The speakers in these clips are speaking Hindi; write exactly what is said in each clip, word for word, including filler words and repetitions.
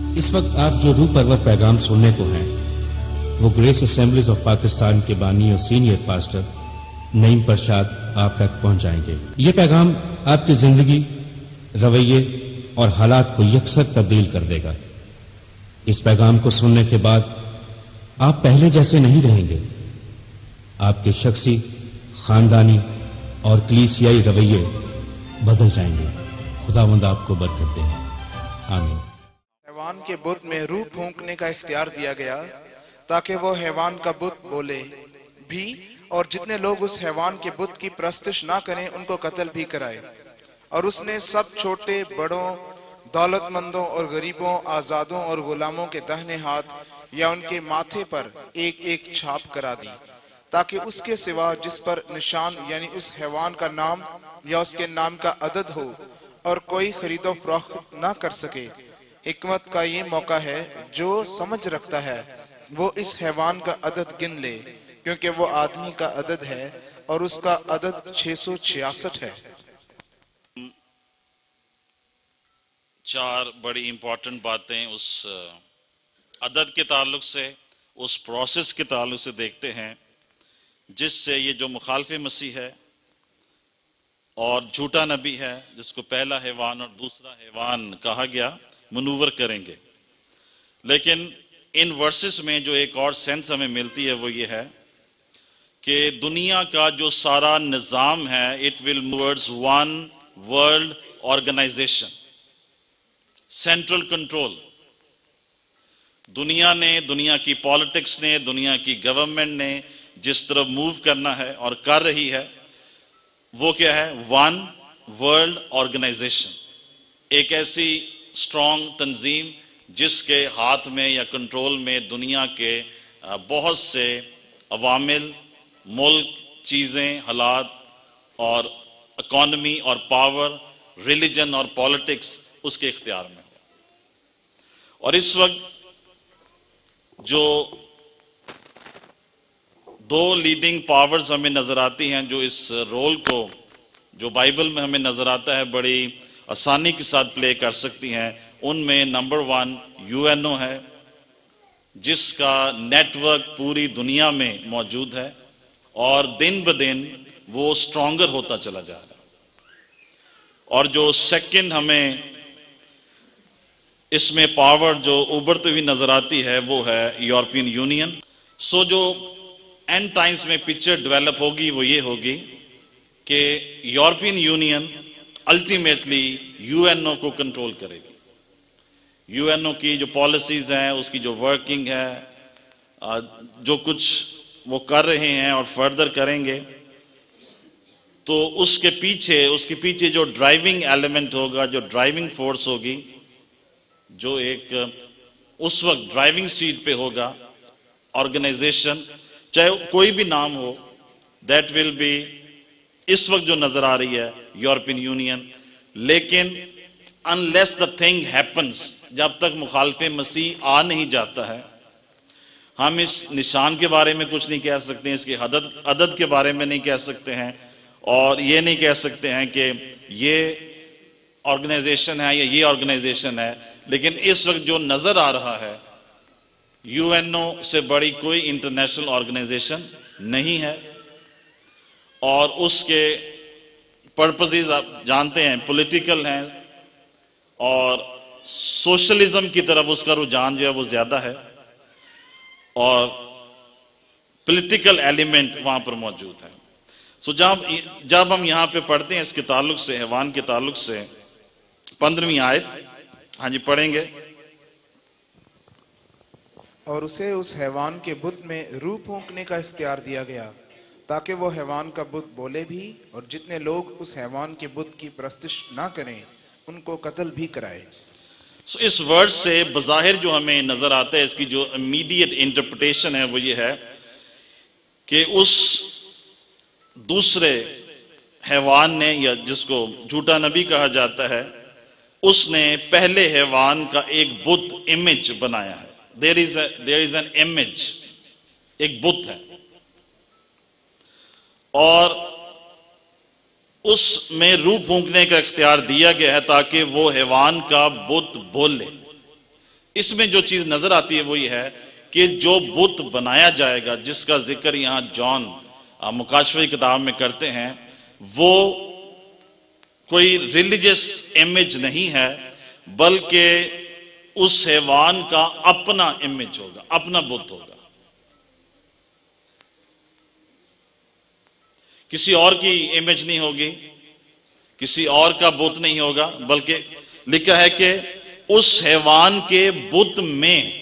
इस वक्त आप जो रूह परवर पैगाम सुनने को हैं वो ग्रेस असेंबलीज ऑफ पाकिस्तान के बानी और सीनियर पास्टर नईम प्रसाद आप तक पहुंचाएंगे। ये पैगाम आपकी जिंदगी, रवैये और हालात को यकसर तब्दील कर देगा। इस पैगाम को सुनने के बाद आप पहले जैसे नहीं रहेंगे। आपके शख्सी, खानदानी और कलीसियाई रवैये बदल जाएंगे। खुदावंद आपको बरकत दे। आमीन। हैवान के बुत में रूह फूंकने का इख्तियार दिया गया ताकि वो हैवान का बुत बोले भी और जितने लोग उस हैवान के बुत की प्रस्तुश ना करें उनको कत्ल भी कराए। और उसने सब छोटे बड़ों, दौलतमंदों और गरीबों, आजादों और गुलामों के दाहिने हाथ या उनके माथे पर एक एक छाप करा दी, ताकि उसके सिवा जिस पर निशान यानी उस हैवान का नाम या उसके नाम का अदद हो और कोई खरीदो फरोख्त ना कर सके। हिकमत का ये मौका है, जो समझ रखता है वो इस हैवान का अदद गिन ले, क्योंकि वो आदमी का अदद है और उसका अदद छह सौ छियासठ है। चार बड़ी इंपॉर्टेंट बातें उस अदद के ताल्लुक से, उस प्रोसेस के ताल्लुक से देखते हैं जिससे ये जो मुखालिफ मसीह है और झूठा नबी है, जिसको पहला हैवान और दूसरा हैवान कहा गया, मनूवर करेंगे। लेकिन इन वर्सेस में जो एक और सेंस हमें मिलती है वो ये है कि दुनिया का जो सारा निज़ाम है, it will towards one world organization, central control. दुनिया ने, दुनिया की पॉलिटिक्स ने, दुनिया की गवर्नमेंट ने जिस तरफ मूव करना है और कर रही है वो क्या है? One world organization. एक ऐसी स्ट्रॉन्ग तंजीम जिसके हाथ में या कंट्रोल में दुनिया के बहुत से अवामिल, मुल्क, चीज़ें, हालात और इकॉनमी और पावर, रिलीजन और पॉलिटिक्स उसके इख्तियार में हो। और इस वक्त जो दो लीडिंग पावर्स हमें नजर आती हैं जो इस रोल को, जो बाइबल में हमें नजर आता है, बड़ी आसानी के साथ प्ले कर सकती हैं, उनमें नंबर वन यूएनओ है, जिसका नेटवर्क पूरी दुनिया में मौजूद है और दिन ब दिन वो स्ट्रॉन्गर होता चला जा रहा है। और जो सेकंड हमें इसमें पावर जो उभरती हुई नजर आती है वो है यूरोपियन यूनियन। सो जो एंड टाइम्स में पिक्चर डेवलप होगी वो ये होगी कि यूरोपियन यूनियन अल्टीमेटली यूएनओ को कंट्रोल करेगी। यूएनओ की जो पॉलिसीज हैं, उसकी जो वर्किंग है, जो कुछ वो कर रहे हैं और फर्दर करेंगे, तो उसके पीछे उसके पीछे जो ड्राइविंग एलिमेंट होगा, जो ड्राइविंग फोर्स होगी, जो एक उस वक्त ड्राइविंग सीट पे होगा ऑर्गेनाइजेशन, चाहे कोई भी नाम हो, दैट विल बी इस वक्त जो नजर आ रही है यूरोपियन यूनियन। लेकिन अनलेस द थिंग हैपन्स, जब तक मुखालिफ मसीह आ नहीं जाता है, हम इस निशान के बारे में कुछ नहीं कह सकते हैं, इसके अदद अदद के बारे में नहीं कह सकते हैं, और ये नहीं कह सकते हैं कि ये ऑर्गेनाइजेशन है या ये ऑर्गेनाइजेशन है। लेकिन इस वक्त जो नजर आ रहा है, यूएनओ से बड़ी कोई इंटरनेशनल ऑर्गेनाइजेशन नहीं है और उसके पर्पसेस आप जानते हैं, पॉलिटिकल हैं और सोशलिज्म की तरफ उसका रुझान जो है वो ज्यादा है और पॉलिटिकल एलिमेंट वहां पर मौजूद है। सो जब जब हम यहाँ पे पढ़ते हैं इसके ताल्लुक से, हैवान के ताल्लुक से, पंद्रहवीं आयत, हाँ जी पढ़ेंगे। और उसे उस हैवान के बुत में रूह फूंकने का इख्तियार दिया गया ताकि वो हैवान का बुत बोले भी और जितने लोग उस हैवान के बुत की प्रस्तुश ना करें उनको कत्ल भी कराए। so, इस वर्ड से बज़ाहिर जो हमें नजर आता है, इसकी जो इमीडिएट इंटरप्रिटेशन है वो ये है कि उस दूसरे हैवान ने, या जिसको झूठा नबी कहा जाता है, उसने पहले हैवान का एक बुत, इमेज बनाया है। There is there is an image, एक बुत है और उसमें रूह फूंकने का इख्तियार दिया गया है ताकि वो हैवान का बुत बोले। इसमें जो चीज नजर आती है वो ये है कि जो बुत बनाया जाएगा, जिसका जिक्र यहां जॉन मुकाशफे की किताब में करते हैं, वो कोई रिलीजियस इमेज नहीं है, बल्कि उस हैवान का अपना इमेज होगा, अपना बुत होगा। किसी और की इमेज नहीं होगी, किसी और का बुत नहीं होगा, बल्कि लिखा है कि उस हैवान के बुत में,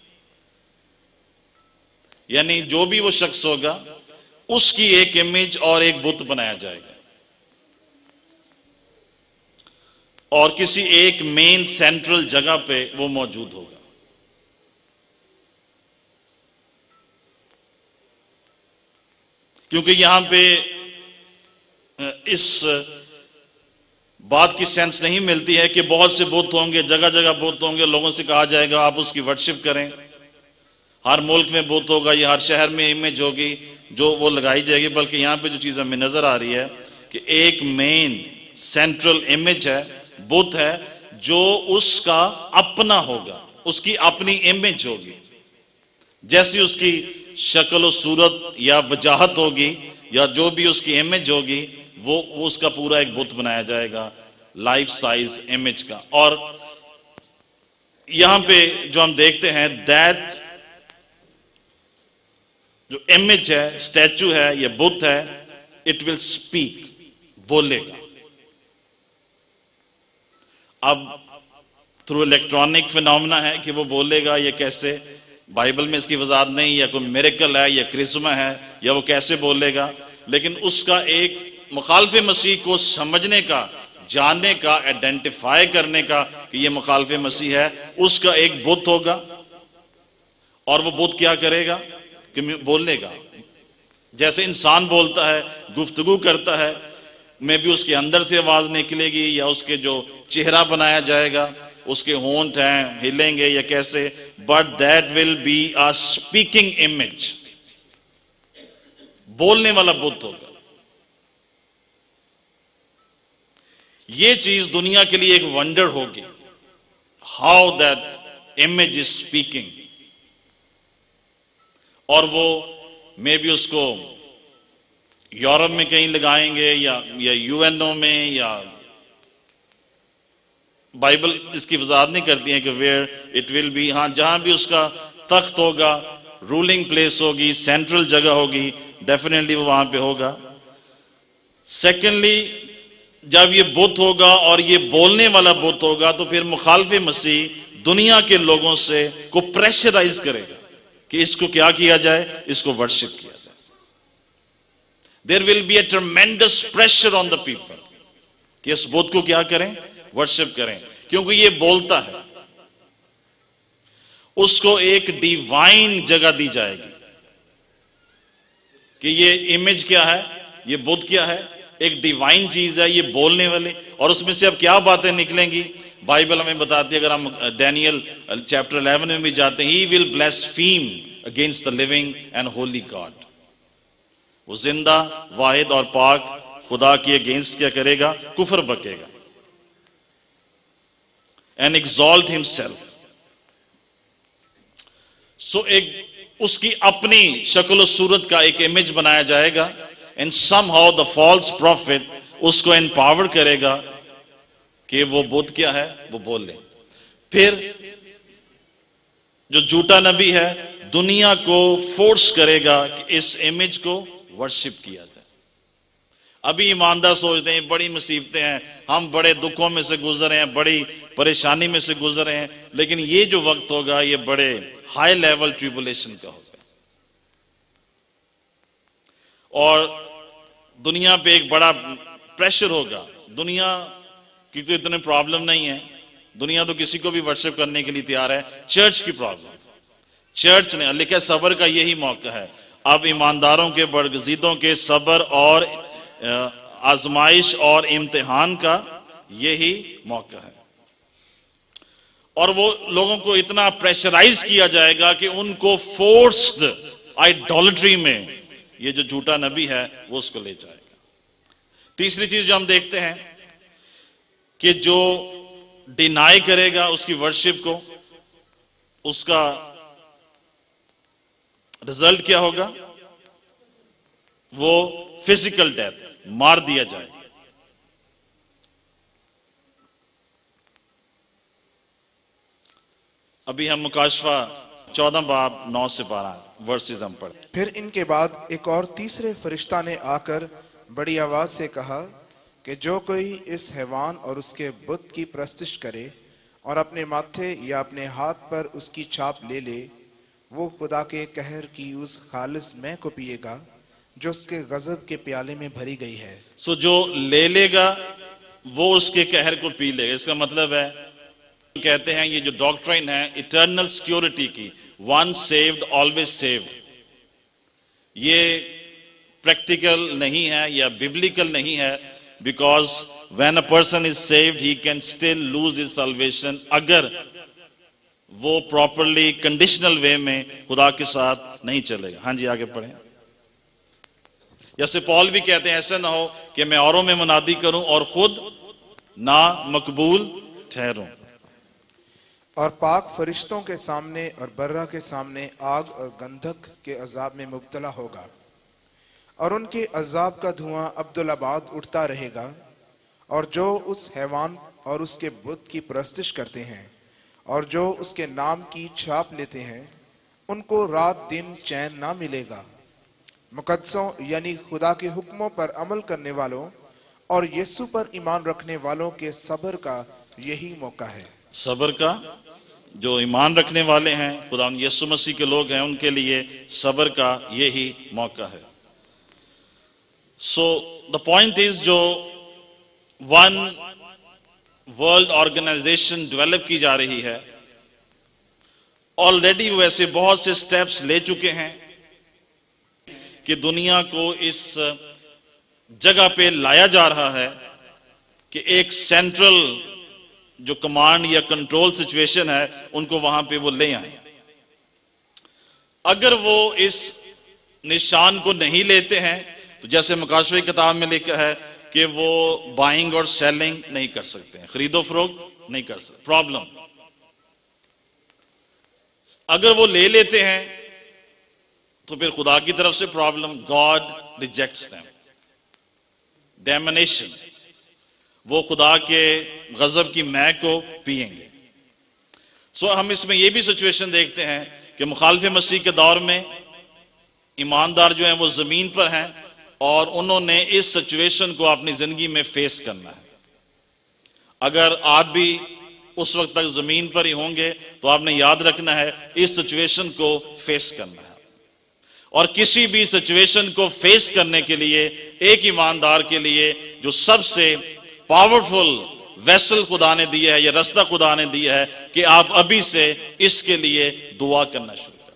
यानी जो भी वो शख्स होगा उसकी एक इमेज और एक बुत बनाया जाएगा, और किसी एक मेन सेंट्रल जगह पे वो मौजूद होगा। क्योंकि यहां पे इस बात की सेंस नहीं मिलती है कि बहुत से बुत होंगे, जगह जगह बुत होंगे, लोगों से कहा जाएगा आप उसकी वर्शिप करें, हर मुल्क में बुत होगा या हर शहर में इमेज होगी जो वो लगाई जाएगी। बल्कि यहां पे जो चीज हमें नजर आ रही है कि एक मेन सेंट्रल इमेज है, बुत है, जो उसका अपना होगा, उसकी अपनी इमेज होगी। जैसी उसकी शक्ल और सूरत या वजाहत होगी या जो भी उसकी इमेज होगी, वो, वो उसका पूरा एक बुत बनाया जाएगा, लाइफ साइज इमेज का। और यहां पे जो हम देखते हैं, दैट जो इमेज है, स्टैचू है, ये बुत है, इट विल स्पीक, बोलेगा। अब थ्रू इलेक्ट्रॉनिक फिनोमेना है कि वो बोलेगा, ये कैसे, बाइबल में इसकी वजाहत नहीं, या कोई मिरेकल है या क्रिस्मा है, या वो कैसे बोलेगा, लेकिन उसका एक मुखालफे मसीह को समझने का, जानने का, आइडेंटिफाई करने का कि ये मुखालफे मसीह है, उसका एक बुत होगा। और वो बुत क्या करेगा कि बोलेगा। जैसे इंसान बोलता है, गुफ्तगू करता है, में भी उसके अंदर से आवाज निकलेगी या उसके जो चेहरा बनाया जाएगा, उसके होंठ हैं हिलेंगे या कैसे, but that will be a speaking image, बोलने वाला बुत होगा। ये चीज दुनिया के लिए एक वंडर होगी, how that image is speaking. और वो मे भी उसको यूरोप में कहीं लगाएंगे या या यूएनओ में, या बाइबल इसकी वजाहत नहीं करती है कि वेयर इट विल बी। हाँ, जहां भी उसका तख्त होगा, रूलिंग प्लेस होगी, सेंट्रल जगह होगी, डेफिनेटली वो वहां पे होगा। सेकेंडली, जब ये बुत होगा और ये बोलने वाला बुत होगा, तो फिर मुखालफे मसीह दुनिया के लोगों से को प्रेशराइज करेगा कि इसको क्या किया जाए, इसको वर्शिप किया जाए। There will be a tremendous pressure on the people कि इस बुत को क्या करें, वर्शिप करें, क्योंकि ये बोलता है। उसको एक डिवाइन जगह दी जाएगी कि ये इमेज क्या है, ये बुत क्या है, एक डिवाइन चीज है, ये बोलने वाले। और उसमें से अब क्या बातें निकलेंगी, बाइबल हमें बताती है। अगर हम डैनियल चैप्टर इलेवन में भी जाते हैं, he will blaspheme against the living and holy God. वो जिंदा, वाहिद और पाक खुदा के अगेंस्ट क्या करेगा, कुफर बकेगा। And exalt himself. सो एक उसकी अपनी शक्ल और सूरत का एक इमेज बनाया जाएगा, and somehow the false prophet उसको एम्पावर करेगा कि वो बुत क्या है, वो बोल ले। फिर जो झूठा नबी है, दुनिया को फोर्स करेगा कि इस इमेज को वर्शिप किया जाए। अभी ईमानदार सोचते हैं बड़ी मुसीबतें हैं, हम बड़े दुखों में से गुजरे हैं, बड़ी परेशानी में से गुजरे हैं, लेकिन ये जो वक्त होगा ये बड़े हाई लेवल ट्रिबुलेशन का होगा। और दुनिया पे एक बड़ा प्रेशर होगा। दुनिया की तो इतने प्रॉब्लम नहीं है, दुनिया तो किसी को भी वर्शिप करने के लिए तैयार है। चर्च की प्रॉब्लम, चर्च ने लिखा सबर का यही मौका है। अब ईमानदारों के, बरगजीदों के सबर और आजमाइश और इम्तिहान का यही मौका है। और वो लोगों को इतना प्रेशराइज किया जाएगा कि उनको फोर्स्ड आइडोलेट्री में ये जो झूठा नबी है वो उसको ले जाएगा। तीसरी चीज जो हम देखते हैं कि जो डिनाई करेगा उसकी वर्शिप को, उसका रिजल्ट क्या होगा? वो फिजिकल डेथ, मार दिया जाए। अभी हम मुकाशफा चौदह बाब नौ से बारह वर्सेस हम पढ़े। फिर इनके बाद एक और तीसरे फरिश्ता ने आकर बड़ी आवाज से कहा कि जो कोई इस हैवान और उसके बुत की प्रस्तिश करे और अपने माथे या अपने हाथ पर उसकी छाप ले ले, वो खुदा के कहर की उस खालिस मैं को पिएगा जो उसके गजब के प्याले में भरी गई है। सो जो ले लेगा वो उसके कहर को पी लेगा। इसका मतलब है, कहते हैं ये जो डॉक्ट्राइन है इटर्नल सिक्योरिटी की, वन सेव्ड ऑलवेज सेव्ड, ये प्रैक्टिकल नहीं है या बिब्लिकल नहीं है। Because when a person is saved he can still lose his salvation, अगर वो प्रॉपरली कंडीशनल वे में खुदा के साथ नहीं चलेगा। हाँ जी, आगे पढ़ें। जैसे पॉल भी कहते हैं, ऐसा ना हो कि मैं औरों में मुनादी करूं और खुद ना मकबूल ठहरूं। और पाक फरिश्तों के सामने और बर्रा के सामने आग और गंधक के अजाब में मुब्तला होगा, और उनके अजाब का धुआं अब्दुल्लाबाद उठता रहेगा। और जो उस हैवान और उसके बुत की प्रस्तिश करते हैं और जो उसके नाम की छाप लेते हैं, उनको रात दिन चैन ना मिलेगा। मुकद्दसों यानी खुदा के हुक्मों पर अमल करने वालों और यीशु पर ईमान रखने वालों के सब्र का यही मौका है। सब्र का, जो ईमान रखने वाले हैं, खुदा यीशु मसीह के लोग हैं, उनके लिए सब्र का यही मौका है। सो द पॉइंट इज, जो वन वर्ल्ड ऑर्गेनाइजेशन डेवलप की जा रही है, ऑलरेडी वैसे बहुत से स्टेप्स ले चुके हैं कि दुनिया को इस जगह पे लाया जा रहा है कि एक सेंट्रल जो कमांड या कंट्रोल सिचुएशन है, उनको वहां पे वो ले आए। अगर वो इस निशान को नहीं लेते हैं, तो जैसे मुकाशफे की किताब में लिखा है कि वो बाइंग और सेलिंग नहीं कर सकते हैं, खरीदो फरोख्त नहीं कर सकते। प्रॉब्लम, अगर वो ले लेते हैं तो फिर खुदा की तरफ से problem, God rejects them, damnation, वो खुदा के गजब की मै को पिएंगे। सो so, हम इसमें यह भी सिचुएशन देखते हैं कि मुखालिफ मसीह के दौर में ईमानदार जो हैं वो जमीन पर हैं और उन्होंने इस सिचुएशन को अपनी जिंदगी में फेस करना है। अगर आप भी उस वक्त तक जमीन पर ही होंगे तो आपने याद रखना है इस सिचुएशन को फेस करना है। और किसी भी सिचुएशन को फेस करने के लिए एक ईमानदार के लिए जो सबसे पावरफुल वेसल खुदा ने दिया है या रास्ता खुदा ने दिया है कि आप अभी से इसके लिए दुआ करना शुरू करें।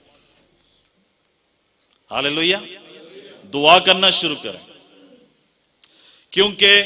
हालेलुया, दुआ करना शुरू करें, क्योंकि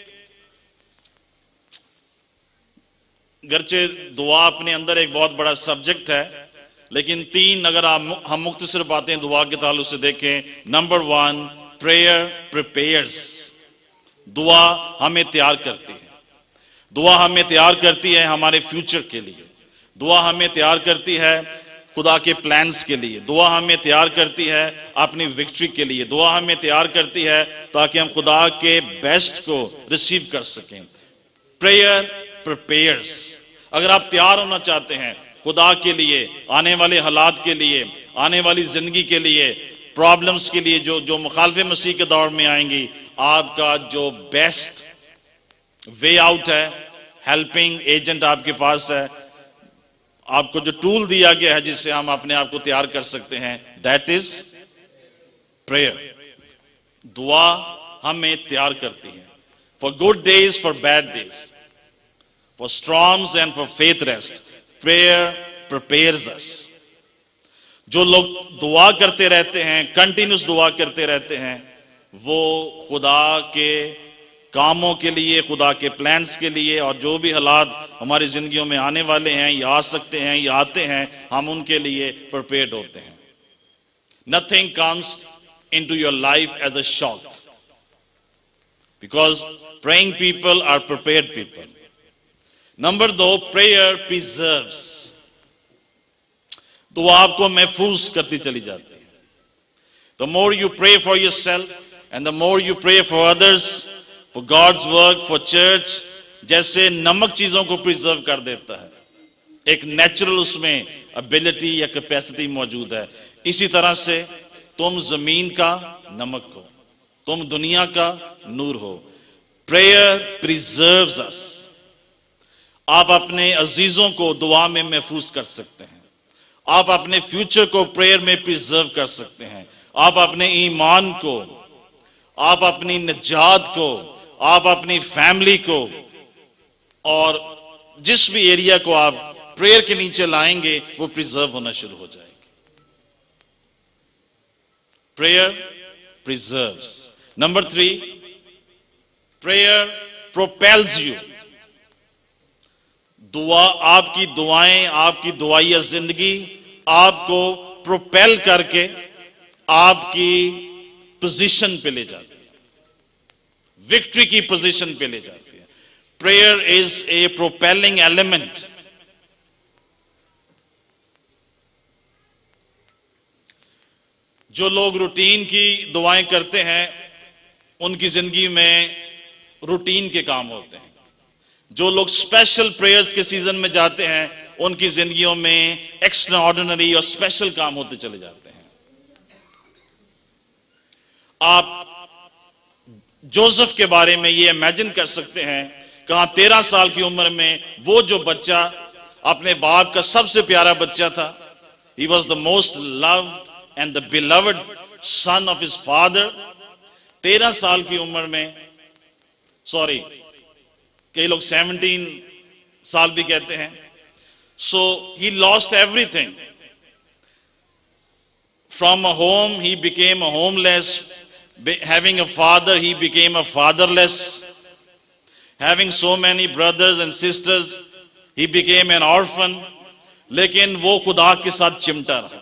गरचे दुआ अपने अंदर एक बहुत बड़ा सब्जेक्ट है, लेकिन तीन अगर आप हम मुख्तसर बातें दुआ के ताल्लुक से देखें। नंबर वन, प्रेयर प्रिपेयर्स, दुआ हमें तैयार करती है। दुआ हमें तैयार करती है हमारे फ्यूचर के लिए, दुआ हमें तैयार करती है खुदा के प्लान्स के लिए, दुआ हमें तैयार करती है अपनी विक्ट्री के लिए, दुआ हमें तैयार करती है ताकि हम खुदा के बेस्ट को रिसीव कर सकें। प्रेयर प्रिपेयर्स, अगर आप तैयार होना चाहते हैं खुदा के लिए, आने वाले हालात के लिए, आने वाली जिंदगी के लिए, प्रॉब्लम्स के लिए जो जो मुखालिफ मसीह के दौर में आएंगी, आपका जो बेस्ट वे आउट है, हेल्पिंग एजेंट आपके पास है, आपको जो टूल दिया गया है जिससे हम अपने आप को तैयार कर सकते हैं, दैट इज प्रेयर। दुआ हमें तैयार करती है for good days, for bad days, for storms and for faith rest. Prayer prepares us. जो लोग दुआ करते रहते हैं, कंटिन्यूस दुआ करते रहते हैं, वो खुदा के कामों के लिए, खुदा के प्लान्स के लिए और जो भी हालात हमारी जिंदगियों में आने वाले हैं या आ सकते हैं या आते हैं, हम उनके लिए प्रिपेयर्ड होते हैं। Nothing comes into your life as a shock, because praying people are prepared people. Number दो, प्रेयर प्रिजर्व्स। तो वो आपको महफूज करती चली जाती है। The more you pray for yourself and the more you pray for others, for God's work, for church, जैसे नमक चीजों को प्रिजर्व कर देता है, एक नेचुरल उसमें एबिलिटी या कैपेसिटी मौजूद है, इसी तरह से तुम जमीन का नमक हो, तुम दुनिया का नूर हो। Prayer preserves us. आप अपने अजीजों को दुआ में महफूज कर सकते हैं, आप अपने फ्यूचर को प्रेयर में प्रिजर्व कर सकते हैं, आप अपने ईमान को, आप अपनी निजात को, आप अपनी फैमिली को, और जिस भी एरिया को आप प्रेयर के नीचे लाएंगे वो प्रिजर्व होना शुरू हो जाएगी। Prayer preserves. Number three, prayer propels you. दुआ, आपकी दुआएं, आपकी दुआया जिंदगी आपको प्रोपेल करके आपकी पोजीशन पे ले जाती है, विक्ट्री की पोजीशन पे ले जाती है। Prayer is a propelling element. जो लोग रूटीन की दुआएं करते हैं उनकी जिंदगी में रूटीन के काम होते हैं। जो लोग स्पेशल प्रेयर्स के सीजन में जाते हैं उनकी जिंदगियों में एक्स्ट्रा ऑर्डिनरी और स्पेशल काम होते चले जाते हैं। आप जोसेफ के बारे में ये इमेजिन कर सकते हैं, कहां तेरह साल की उम्र में वो जो बच्चा अपने बाप का सबसे प्यारा बच्चा था, he was the most loved and the beloved son of his father. तेरह साल की उम्र में, सॉरी कई लोग सेवनटीन साल भी कहते हैं, so he lost everything. From a home he became a homeless, having a father he became a fatherless, having so many brothers and sisters he became an orphan। लेकिन वो खुदा के साथ चिमटा रहा।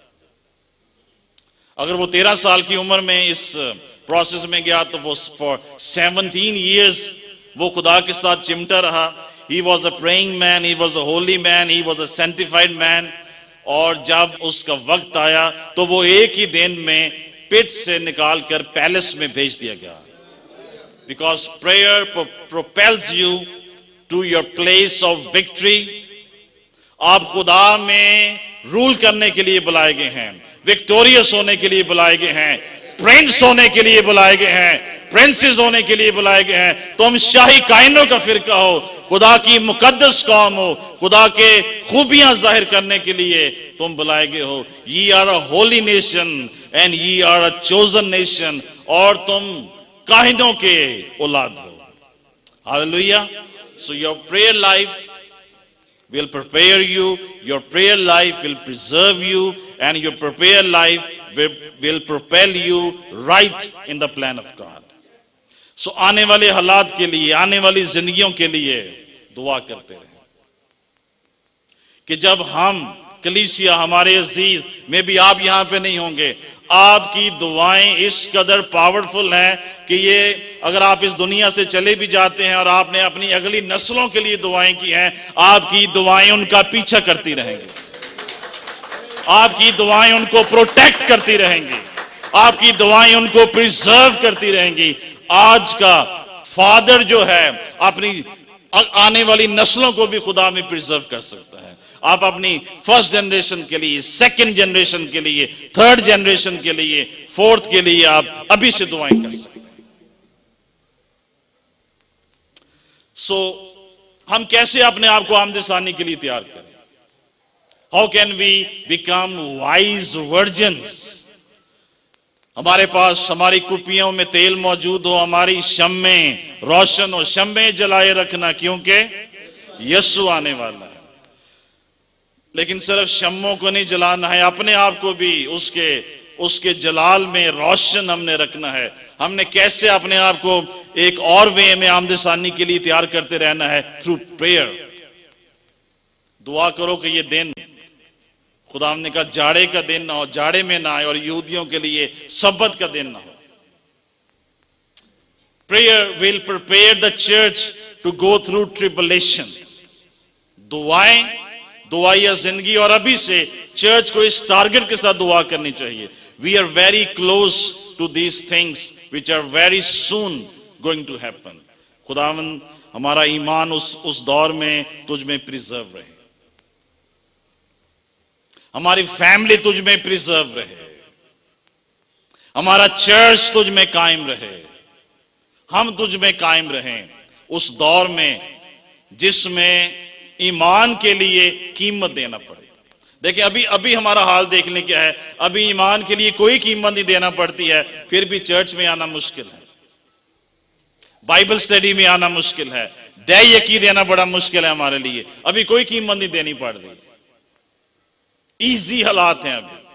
अगर वो तेरह साल की उम्र में इस प्रोसेस में गया तो वो फॉर सेवनटीन ईयर्स वो खुदा के साथ चिमटा रहा। He was a praying man, he was a holy man, he was a sanctified man. और जब उसका वक्त आया तो वो एक ही दिन में पिट से निकालकर पैलेस में भेज दिया गया। Because prayer propels you to your place of victory. आप खुदा में रूल करने के लिए बुलाए गए हैं, विक्टोरियस होने के लिए बुलाए गए हैं, प्रिंस होने के लिए बुलाए गए हैं, प्रिंसेस होने के लिए बुलाए गए हैं। तुम शाही कायनों का फिरका हो, खुदा की मुकद्दस कौम हो, खुदा के खूबियां जाहिर करने के लिए तुम बुलाए गए हो। Ye are a holy nation and ye are a chosen nation. और तुम काहिनों के औलाद हो। Hallelujah. So your prayer life will prepare you, your prayer life will preserve you, and your prayer life will, will propel you right in the plan of God. So आने वाले हालात के लिए, आने वाली जिंदगियों के लिए दुआ करते रहें कि जब हम कलीसिया, हमारे अजीज में भी, आप यहां पे नहीं होंगे, आपकी दुआएं इस कदर पावरफुल हैं कि ये अगर आप इस दुनिया से चले भी जाते हैं और आपने अपनी अगली नस्लों के लिए दुआएं की हैं, आपकी दुआएं उनका पीछा करती रहेंगी, आपकी दुआएं उनको प्रोटेक्ट करती रहेंगी, आपकी दुआएं उनको प्रिजर्व करती रहेंगी। आज का फादर जो है अपनी आने वाली नस्लों को भी खुदा में प्रिजर्व कर सकता है। आप अपनी फर्स्ट जनरेशन के लिए, सेकंड जनरेशन के लिए, थर्ड जनरेशन के लिए, फोर्थ के लिए आप अभी से दुआएं कर सकते हैं। सो so, हम कैसे अपने आप को आमदसानी के लिए तैयार करें? How can we become wise virgins? हमारे पास हमारी कुपियों में तेल मौजूद हो, हमारी शम्में रोशन हो, शम्में जलाए रखना, क्योंकि यीशु आने वाला है। लेकिन सिर्फ शम्मों को नहीं जलाना है, अपने आप को भी उसके उसके जलाल में रोशन हमने रखना है। हमने कैसे अपने आप को एक और वे में आमदसानी के लिए तैयार करते रहना है? Through prayer. दुआ करो कि ये दिन, खुदा ने कहा जाड़े का दिन ना हो, जाड़े में ना आए, और यहूदियों के लिए सब्बत का दिन ना हो। Prayer will prepare the church to go through tribulation. दुआएं, दुआया जिंदगी और अभी से चर्च को इस टारगेट के साथ दुआ करनी चाहिए, we are very close to these things which are very soon going to happen. खुदावंद हमारा ईमान उस उस दौर में तुझ में प्रिजर्व रहे, हमारी फैमिली तुझ में प्रिजर्व रहे, हमारा चर्च तुझ में कायम रहे, हम तुझ में कायम रहें उस दौर में जिसमें ईमान के लिए कीमत देना पड़े। देखिए अभी अभी हमारा हाल देख लें क्या है, अभी ईमान के लिए कोई कीमत नहीं देना पड़ती है, फिर भी चर्च में आना मुश्किल है, बाइबल स्टडी में आना मुश्किल है, दया यकी देना बड़ा मुश्किल है हमारे लिए, अभी कोई कीमत नहीं देनी पड़ रही, इजी हालात हैं अभी।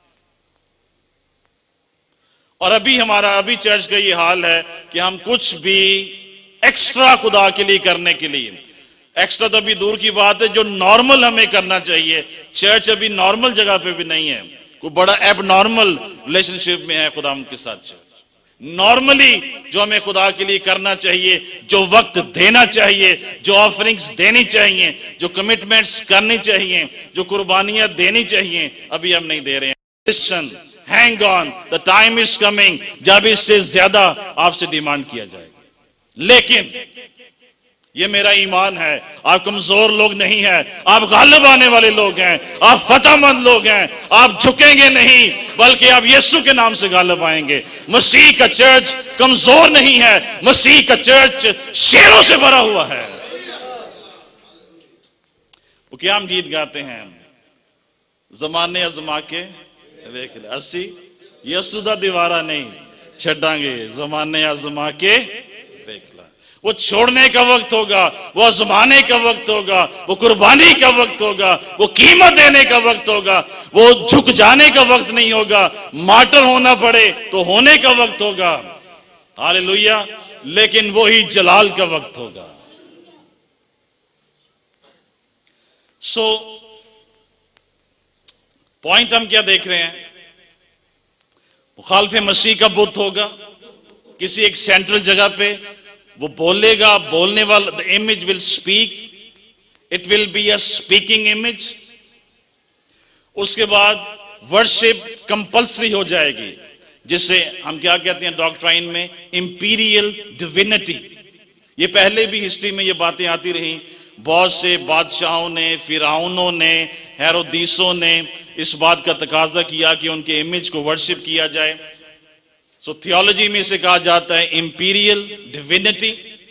और अभी हमारा अभी चर्च का ये हाल है कि हम कुछ भी एक्स्ट्रा खुदा के लिए करने के लिए, एक्स्ट्रा तो अभी दूर की बात है, जो नॉर्मल हमें करना चाहिए, चर्च अभी नॉर्मल जगह पे भी नहीं है, कोई बड़ा एबनॉर्मल रिलेशनशिप में है खुदा के साथ। चर्च नॉर्मली जो हमें खुदा के लिए करना चाहिए, जो वक्त देना चाहिए, जो ऑफरिंग्स देनी चाहिए, जो कमिटमेंट्स करनी चाहिए, जो कुर्बानियां देनी चाहिए, अभी हम नहीं दे रहे हैं। Listen, hang on, the time is coming जब इससे ज्यादा आपसे डिमांड किया जाएगा। लेकिन ये मेरा ईमान है, आप कमजोर लोग नहीं हैं, आप गालिब आने वाले लोग हैं, आप फतेहमंद लोग हैं, आप झुकेंगे नहीं बल्कि आप यीशु के नाम से गालिब आएंगे। मसीह का चर्च कमजोर नहीं है, मसीह का चर्च शेरों से भरा हुआ है। वो क्या हम गीत गाते हैं, जमाने अजमा के वेख ले अस्सी यीशु दा दीवारा नहीं छड़ांगे, जमाने अजमा के वेख ला। वो छोड़ने का वक्त होगा, वो आजमाने का वक्त होगा, वो कुर्बानी का वक्त होगा, वो कीमत देने का वक्त होगा, वो झुक जाने का वक्त नहीं होगा, मार्टर होना पड़े तो होने का वक्त होगा, हालेलुया, लेकिन वो ही जलाल का वक्त होगा। सो पॉइंट हम क्या देख रहे हैं, मुखालिफ मसीह का बुत होगा किसी एक सेंट्रल जगह पे, वो बोलेगा, बोलने वाला, the image will speak, it will be a speaking image. उसके बाद वर्शिप कंपल्सरी हो जाएगी, जिसे हम क्या कहते हैं डॉक्ट्राइन में, इंपीरियल डिविनिटी। ये पहले भी हिस्ट्री में ये बातें आती रही, बहुत से बादशाहों ने, फिरौनों ने, हेरोदीसों ने इस बात का तकाजा किया कि उनके इमेज को वर्शिप किया जाए। सो थियोलॉजी में इसे कहा जाता है इंपीरियल डिविनिटी।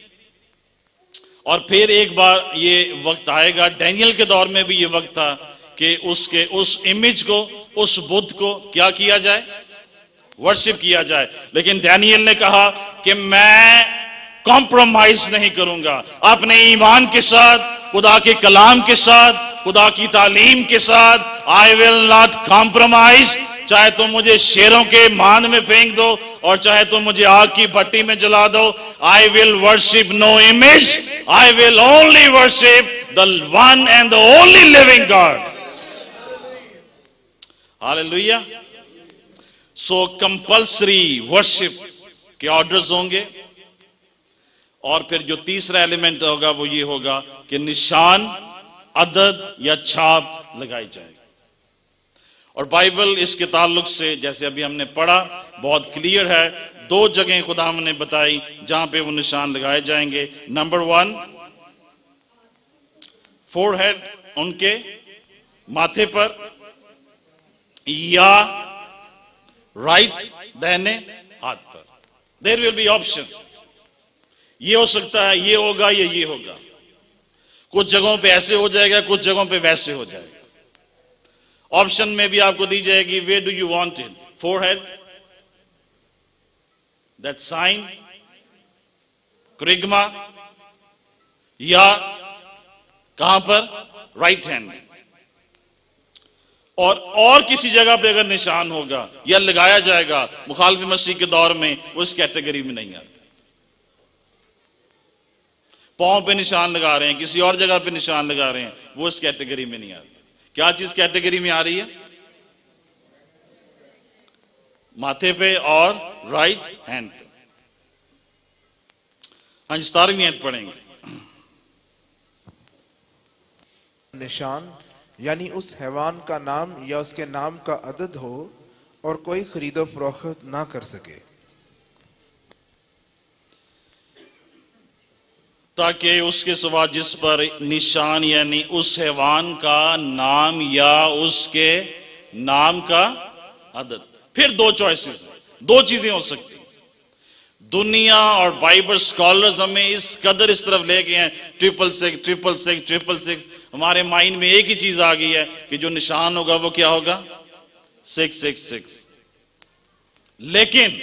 और फिर एक बार ये वक्त आएगा, डैनियल के दौर में भी ये वक्त था कि उसके उस इमेज को, उस बुद्ध को क्या किया जाए, वर्शिप किया जाए। लेकिन डैनियल ने कहा कि मैं कॉम्प्रोमाइज नहीं करूंगा अपने ईमान के साथ, खुदा के कलाम के साथ, खुदा की तालीम के साथ। आई विल नॉट कॉम्प्रोमाइज, चाहे तुम मुझे शेरों के मान में फेंक दो और चाहे तुम मुझे आग की भट्टी में जला दो। I will worship no image, I will only worship the one and the only living God. Hallelujah. So compulsory worship के ऑर्डर्स होंगे। और फिर जो तीसरा एलिमेंट होगा वो ये होगा कि निशान, अदद या छाप लगाई जाएगी। और बाइबल इसके ताल्लुक से, जैसे अभी हमने पढ़ा, बहुत क्लियर है। दो जगह खुदा हमने बताई जहां पे वो निशान लगाए जाएंगे। नंबर वन, फोरहेड, उनके माथे पर, या राइट, दाहिने हाथ पर। देयर विल बी ऑप्शन, ये हो सकता है, ये होगा, ये ये होगा। कुछ जगहों पे ऐसे हो जाएगा, कुछ जगहों पे वैसे हो जाएगा। ऑप्शन में भी आपको दी जाएगी, way do you want it, forehead, that sign, क्रिग्मा, या कहां पर, राइट हैंड। और और किसी जगह पे अगर निशान होगा या लगाया जाएगा, मुखालिफ मसीह के दौर में वो इस कैटेगरी में नहीं आता। पांव पे निशान लगा रहे हैं, किसी और जगह पे निशान लगा रहे हैं, वो इस कैटेगरी में नहीं आता। क्या चीज कैटेगरी में आ रही है, माथे पे और राइट हैंड पे। हाँ जी, सतारहवीं आयत पढ़ेंगे। निशान यानी उस हैवान का नाम या उसके नाम का अदद हो और कोई खरीदो फरोख्त ना कर सके, ताकि उसके सिवा जिस पर निशान यानी उस हैवान का नाम या उसके नाम का अदद। फिर दो चॉइसेस हैं, दो चीजें हो सकती हैं। दुनिया और बाइबल स्कॉलर्स हमें इस कदर इस तरफ ले गए हैं, triple six triple six triple six, हमारे माइंड में एक ही चीज आ गई है कि जो निशान होगा वो क्या होगा, सिक्स सिक्स सिक्स। लेकिन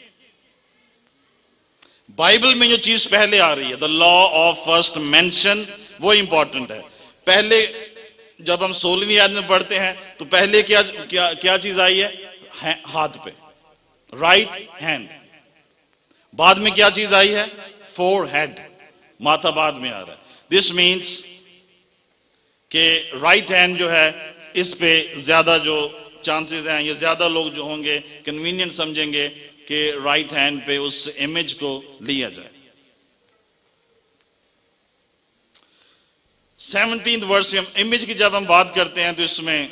बाइबल में जो चीज पहले आ रही है, the law of first mention, वो इंपॉर्टेंट है। पहले जब हम सोलहवीं आयत में पढ़ते हैं तो पहले क्या क्या क्या चीज आई है, है, हाथ पे, राइट हैंड। बाद में क्या चीज आई है, फोर हेड, माथा बाद में आ रहा है। दिस मीन्स कि राइट हैंड जो है इस पे ज्यादा जो चांसेस हैं, ये ज्यादा लोग जो होंगे कन्वीनियंट समझेंगे कि राइट हैंड पे उस इमेज को लिया जाए। सेवनटीन्थ वर्स में इमेज की जब हम बात करते हैं तो इसमें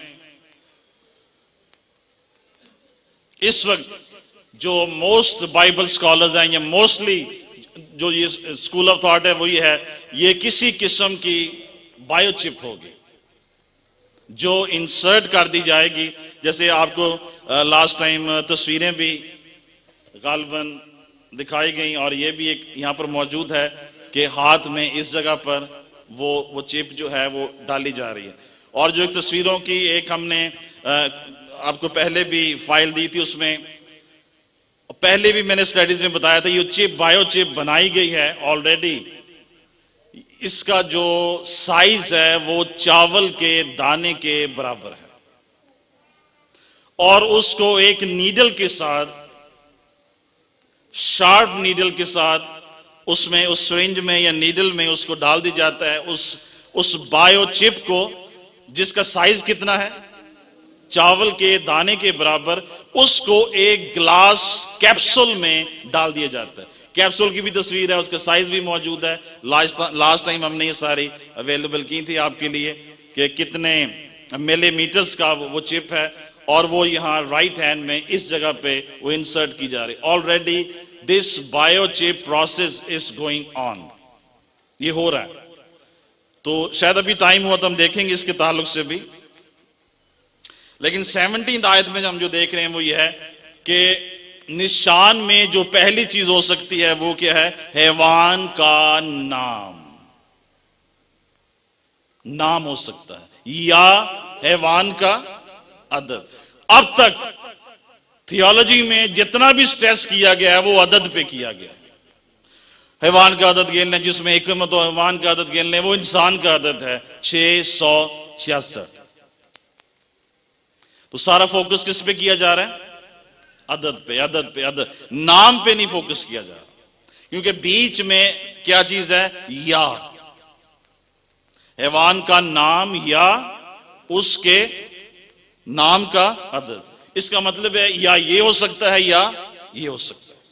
इस वक्त जो मोस्ट बाइबल स्कॉलर्स हैं, या मोस्टली जो ये स्कूल ऑफ थॉट है वो ये है, ये किसी किस्म की बायोचिप होगी जो इंसर्ट कर दी जाएगी। जैसे आपको लास्ट टाइम तस्वीरें भी गालबन दिखाई गई और ये भी एक यहां पर मौजूद है कि हाथ में इस जगह पर वो वो चिप जो है वो डाली जा रही है। और जो तस्वीरों की एक हमने आपको पहले भी फाइल दी थी, उसमें पहले भी मैंने स्टडीज में बताया था, ये चिप बायो चिप बनाई गई है ऑलरेडी। इसका जो साइज है वो चावल के दाने के बराबर है और उसको एक नीडल के साथ, शार्प नीडल के साथ उसमें उस सिरिंज में या नीडल में उसको डाल दी जाता है। उस उस बायो चिप को जिसका साइज कितना है, चावल के दाने के बराबर, उसको एक ग्लास कैप्सूल में डाल दिया जाता है। कैप्सूल की भी तस्वीर है, उसका साइज भी मौजूद है। लास्ट लास्ट टाइम हमने ये सारी अवेलेबल की थी आपके लिए कि कितने मिलीमीटर्स का वो चिप है और वो यहाँ राइट हैंड में इस जगह पे वो इंसर्ट की जा रही। Already this bio chip process is going on, ये हो रहा है। तो शायद अभी टाइम हुआ तो हम देखेंगे इसके ताल्लुक से भी। लेकिन सेवनटीन्थ आयत में हम जो देख रहे हैं वो ये है कि निशान में जो पहली चीज हो सकती है वो क्या है, हैवान का नाम। नाम हो सकता है या हैवान का अदद। अब तक थियोलॉजी में जितना भी स्ट्रेस किया गया है वो अदद पे किया गया है। हैवान का अदद गिनना, जिसमें एक में तो हैवान का अदद गिनने, वो इंसान का अदद है छह सौ छियासठ। तो सारा फोकस किस पे किया जा रहा है, अदद पे, अदद पे, अदद। नाम पे नहीं फोकस किया जा रहा, क्योंकि बीच में क्या चीज है, या हैवान का नाम या उसके नाम का अदद। इसका मतलब है या ये हो सकता है या ये हो सकता है।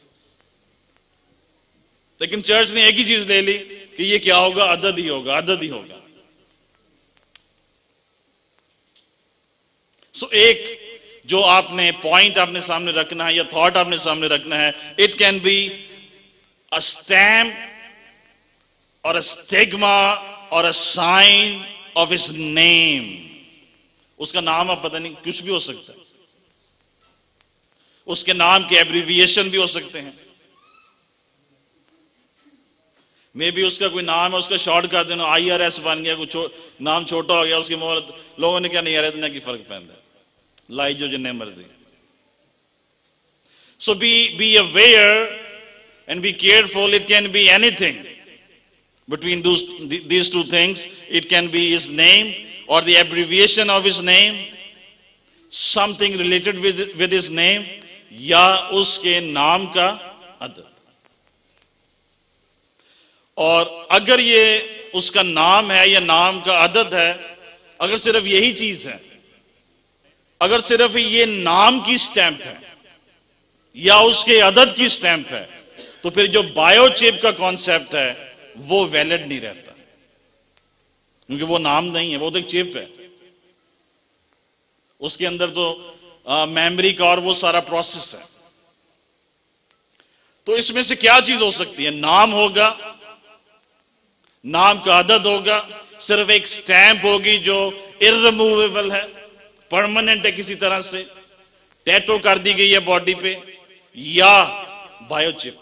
लेकिन चर्च ने एक ही चीज ले ली कि ये क्या होगा, अदद ही होगा, अदद ही होगा। सो so, एक जो आपने पॉइंट आपने सामने रखना है या थॉट आपने सामने रखना है, it can be a stamp or a stigma or a sign of his name. उसका नाम आप पता नहीं, कुछ भी हो सकता है। उसके नाम के एब्रीविएशन भी हो सकते हैं। मे बी उसका कोई नाम है, उसका शॉर्ट कर देना आई आर एस बन गया, कुछ नाम छोटा हो गया, उसकी मोहर लोगों ने क्या नहीं आ रहा इतना की फर्क पहनता है, लाई जो जिन्हें मर्जी। So be be aware and be careful. It can be anything between those these two things. It can be his name or the abbreviation of his name, something related with with his name, या उसके नाम का अदद। और अगर ये उसका नाम है या नाम का अदद है, अगर सिर्फ यही चीज है, अगर सिर्फ ये नाम की स्टैंप है या उसके अदद की स्टैंप है, तो फिर जो बायोचिप का कॉन्सेप्ट है वो वैलिड नहीं रहता, क्योंकि वो नाम नहीं है, वो तो एक चिप है। उसके अंदर तो मेमोरी का और वो सारा प्रोसेस है। तो इसमें से क्या चीज हो सकती है? नाम होगा, नाम का अदद होगा, सिर्फ एक स्टैंप होगी जो इररिमूवेबल है, परमानेंट है, किसी तरह से टैटू कर दी गई है बॉडी पे, या बायोचिप।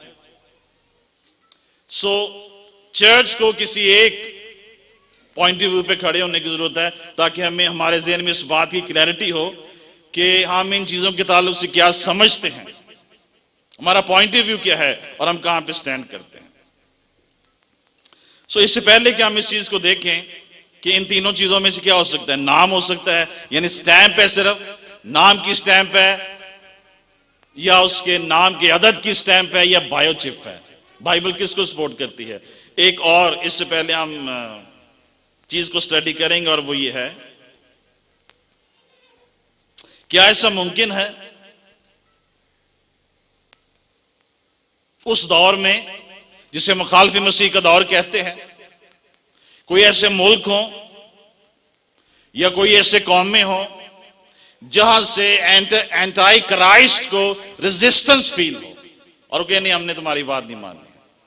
सो चर्च को किसी एक पॉइंट ऑफ व्यू पे खड़े होने की जरूरत है ताकि हमें हमारे ज़हन में इस बात की क्लैरिटी हो कि हम इन चीजों के ताल्लुक से क्या समझते हैं, हमारा पॉइंट ऑफ व्यू क्या है और हम कहां पे स्टैंड करते हैं। सो so, इससे पहले कि हम इस चीज को देखें कि इन तीनों चीजों में से क्या हो सकता है। नाम हो सकता है, यानी स्टैंप है, सिर्फ नाम की स्टैंप है, या उसके नाम के अदद की स्टैंप है, या बायोचिप है। बाइबल किसको सपोर्ट करती है? एक और इससे पहले हम चीज को स्टडी करेंगे और वो ये है, क्या ऐसा मुमकिन है उस दौर में जिसे मुखालिफ मसीह का दौर कहते हैं, कोई ऐसे मुल्क हो या कोई ऐसे कौमें हो जहां से एंटाई क्राइस्ट को रेजिस्टेंस फील हो और कहे नहीं हमने तुम्हारी बात नहीं मानी,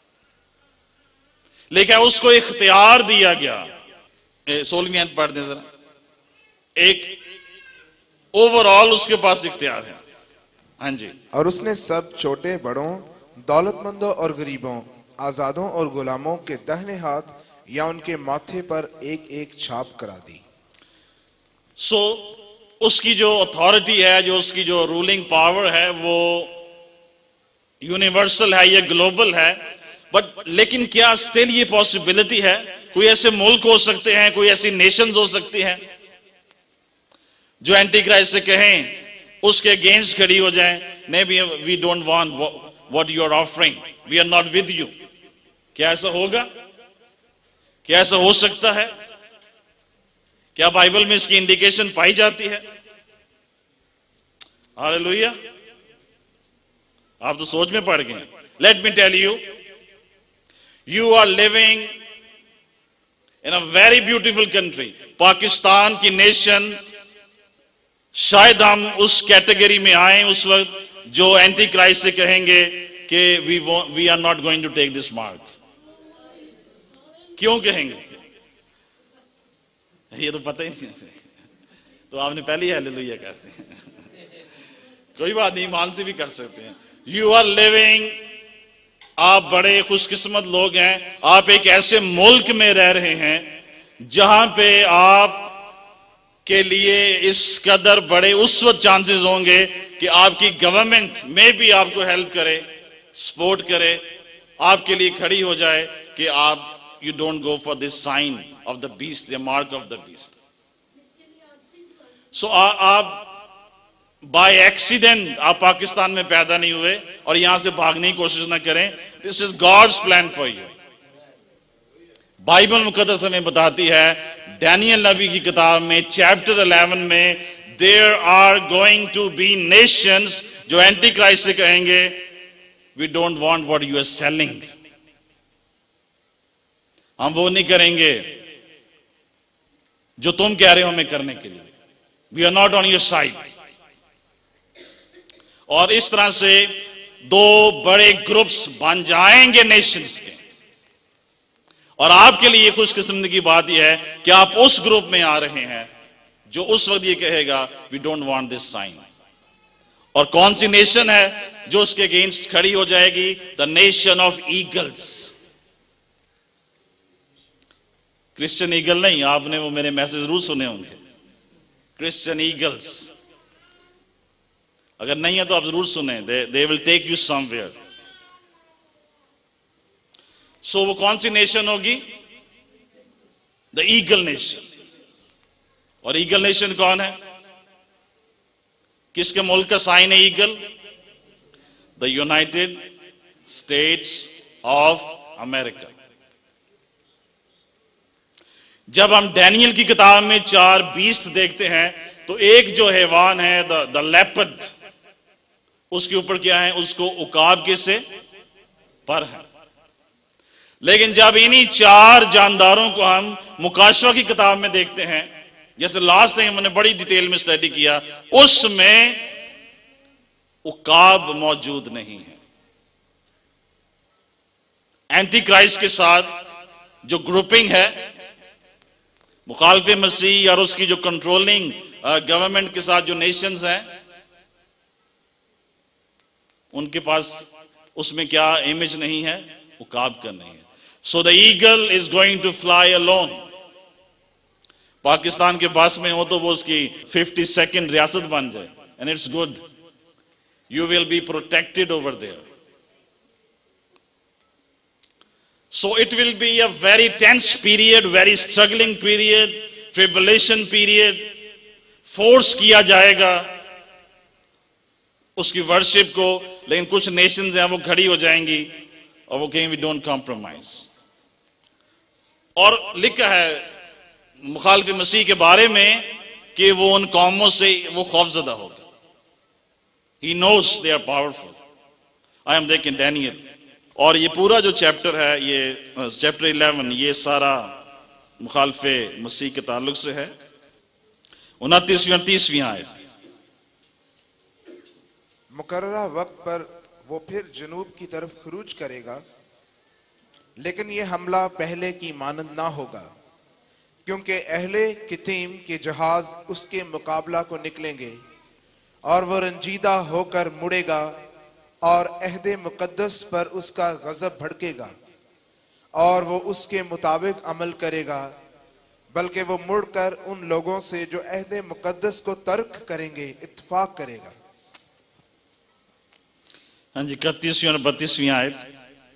लेकिन उसको इख्तियार दिया गया। सोलहवीं आयत पढ़ दें जरा। एक ओवरऑल उसके पास इख्तियार है। हाँ जी। और उसने सब छोटे बड़ों, दौलतमंदों और गरीबों, आजादों और गुलामों के दाहिने हाथ या उनके माथे पर एक एक छाप करा दी। सो so, उसकी जो अथॉरिटी है, जो उसकी जो रूलिंग पावर है, वो यूनिवर्सल है, ये ग्लोबल है। बट लेकिन क्या स्टिल ये पॉसिबिलिटी है, कोई ऐसे मुल्क हो सकते हैं, कोई ऐसी नेशंस हो सकती हैं जो एंटी क्राइस्ट से कहें, उसके अगेंस्ट खड़ी हो जाएं, नहीं भी we don't want what you are offering, we are not with you. क्या ऐसा होगा? क्या ऐसा हो सकता है? क्या बाइबल में इसकी इंडिकेशन पाई जाती है? हालेलुया। आप तो सोच में पड़ गए। Let me tell you, you are living in a very beautiful country. Pakistan की नेशन, शायद हम उस कैटेगरी में आए उस वक्त जो एंटी क्राइस्ट से कहेंगे कि we we are not going to take this mark. क्यों कहेंगे? ये तो पता ही नहीं, तो आपने पहले ही हालेलुया कहते हैं। कोई बात नहीं, ईमान से भी कर सकते हैं। यू आर लिविंग, आप बड़े खुशकिस्मत लोग हैं, आप एक ऐसे मुल्क में रह रहे हैं जहां पे आप के लिए इस कदर बड़े उस वक्त चांसेस होंगे कि आपकी गवर्नमेंट में भी आपको हेल्प करे, सपोर्ट करे, आपके लिए खड़ी हो जाए कि आप you don't go for this sign of the beast, the mark of the beast. So आप बाय एक्सीडेंट आप पाकिस्तान में पैदा नहीं हुए और यहां से भागने की कोशिश ना करें। This is God's plan for you. Bible मुकद्दस हमें बताती है, डैनियल नबी की किताब में चैप्टर इलेवन में, there are going to be nations जो एंटी क्राइस्ट से कहेंगे we don't want what you are selling. हम वो नहीं करेंगे जो तुम कह रहे हो हमें करने के लिए, we are not on your side. और इस तरह से दो बड़े ग्रुप्स बन जाएंगे नेशंस के। और आपके लिए खुशकिस्मती की बात यह है कि आप उस ग्रुप में आ रहे हैं जो उस वक्त ये कहेगा we don't want this sign. और कौन सी नेशन है जो उसके अगेंस्ट खड़ी हो जाएगी? The nation of eagles. Christian eagle नहीं, आपने वो मेरे मैसेज जरूर सुने होंगे, क्रिश्चियन ईगल्स। अगर नहीं है तो आप जरूर सुने, they will take you somewhere. So वो कौन सी नेशन होगी? The eagle nation. और ईगल नेशन कौन है? किसके मुल्क का साइन है eagle? The United States of America. जब हम डैनियल की किताब में चार बीस्ट देखते हैं तो एक जो हैवान है द द लेपर्ड, उसके ऊपर क्या है? उसको उकाब के से पर है। लेकिन जब इन्हीं चार जानदारों को हम मुकाशवा की किताब में देखते हैं जैसे लास्ट टाइम हमने बड़ी डिटेल में स्टडी किया, उसमें उकाब मौजूद नहीं है। एंटी क्राइस्ट के साथ जो ग्रुपिंग है, मुखालिफ मसीह और उसकी जो कंट्रोलिंग गवर्नमेंट के साथ जो नेशंस हैं, उनके पास उसमें क्या इमेज नहीं है? उकाब का नहीं है। So the eagle is going to fly alone. Pakistan के पास में हो तो वो उसकी फिफ्टी सेकेंड रियासत बन जाए, and it's good, you will be protected over there. So it will be a very tense period, very struggling period, tribulation period. Force किया जाएगा उसकी वर्शिप को, लेकिन कुछ नेशंस हैं वो खड़ी हो जाएंगी और वो कहेंगे वी डोंट कॉम्प्रोमाइज। और लिखा है मुखालिफ मसीह के बारे में कि वो उन कौमों से वो खौफजदा होगा। He knows they are powerful. I am देख इन डैनियल, और ये पूरा जो चैप्टर है, ये चैप्टर इलेवन, ये सारा मुखालिफ मसीह के ताल्लुक से है। उनतीसवीं और तीसवीं आयत। मुकर्ररा वक्त पर वो फिर जनूब की तरफ खरूज करेगा, लेकिन ये हमला पहले की मानंद ना होगा, क्योंकि अहले कितीम के जहाज उसके मुकाबला को निकलेंगे और वो रंजीदा होकर मुड़ेगा और अहदे मुकद्दस पर उसका गजब भड़केगा और वो उसके मुताबिक अमल करेगा, बल्कि वो मुड़कर उन लोगों से जो अहदे मुकद्दस को तर्क करेंगे इत्तफाक करेगा। हाँ जी, इकतीसवीं और बत्तीसवीं आयत।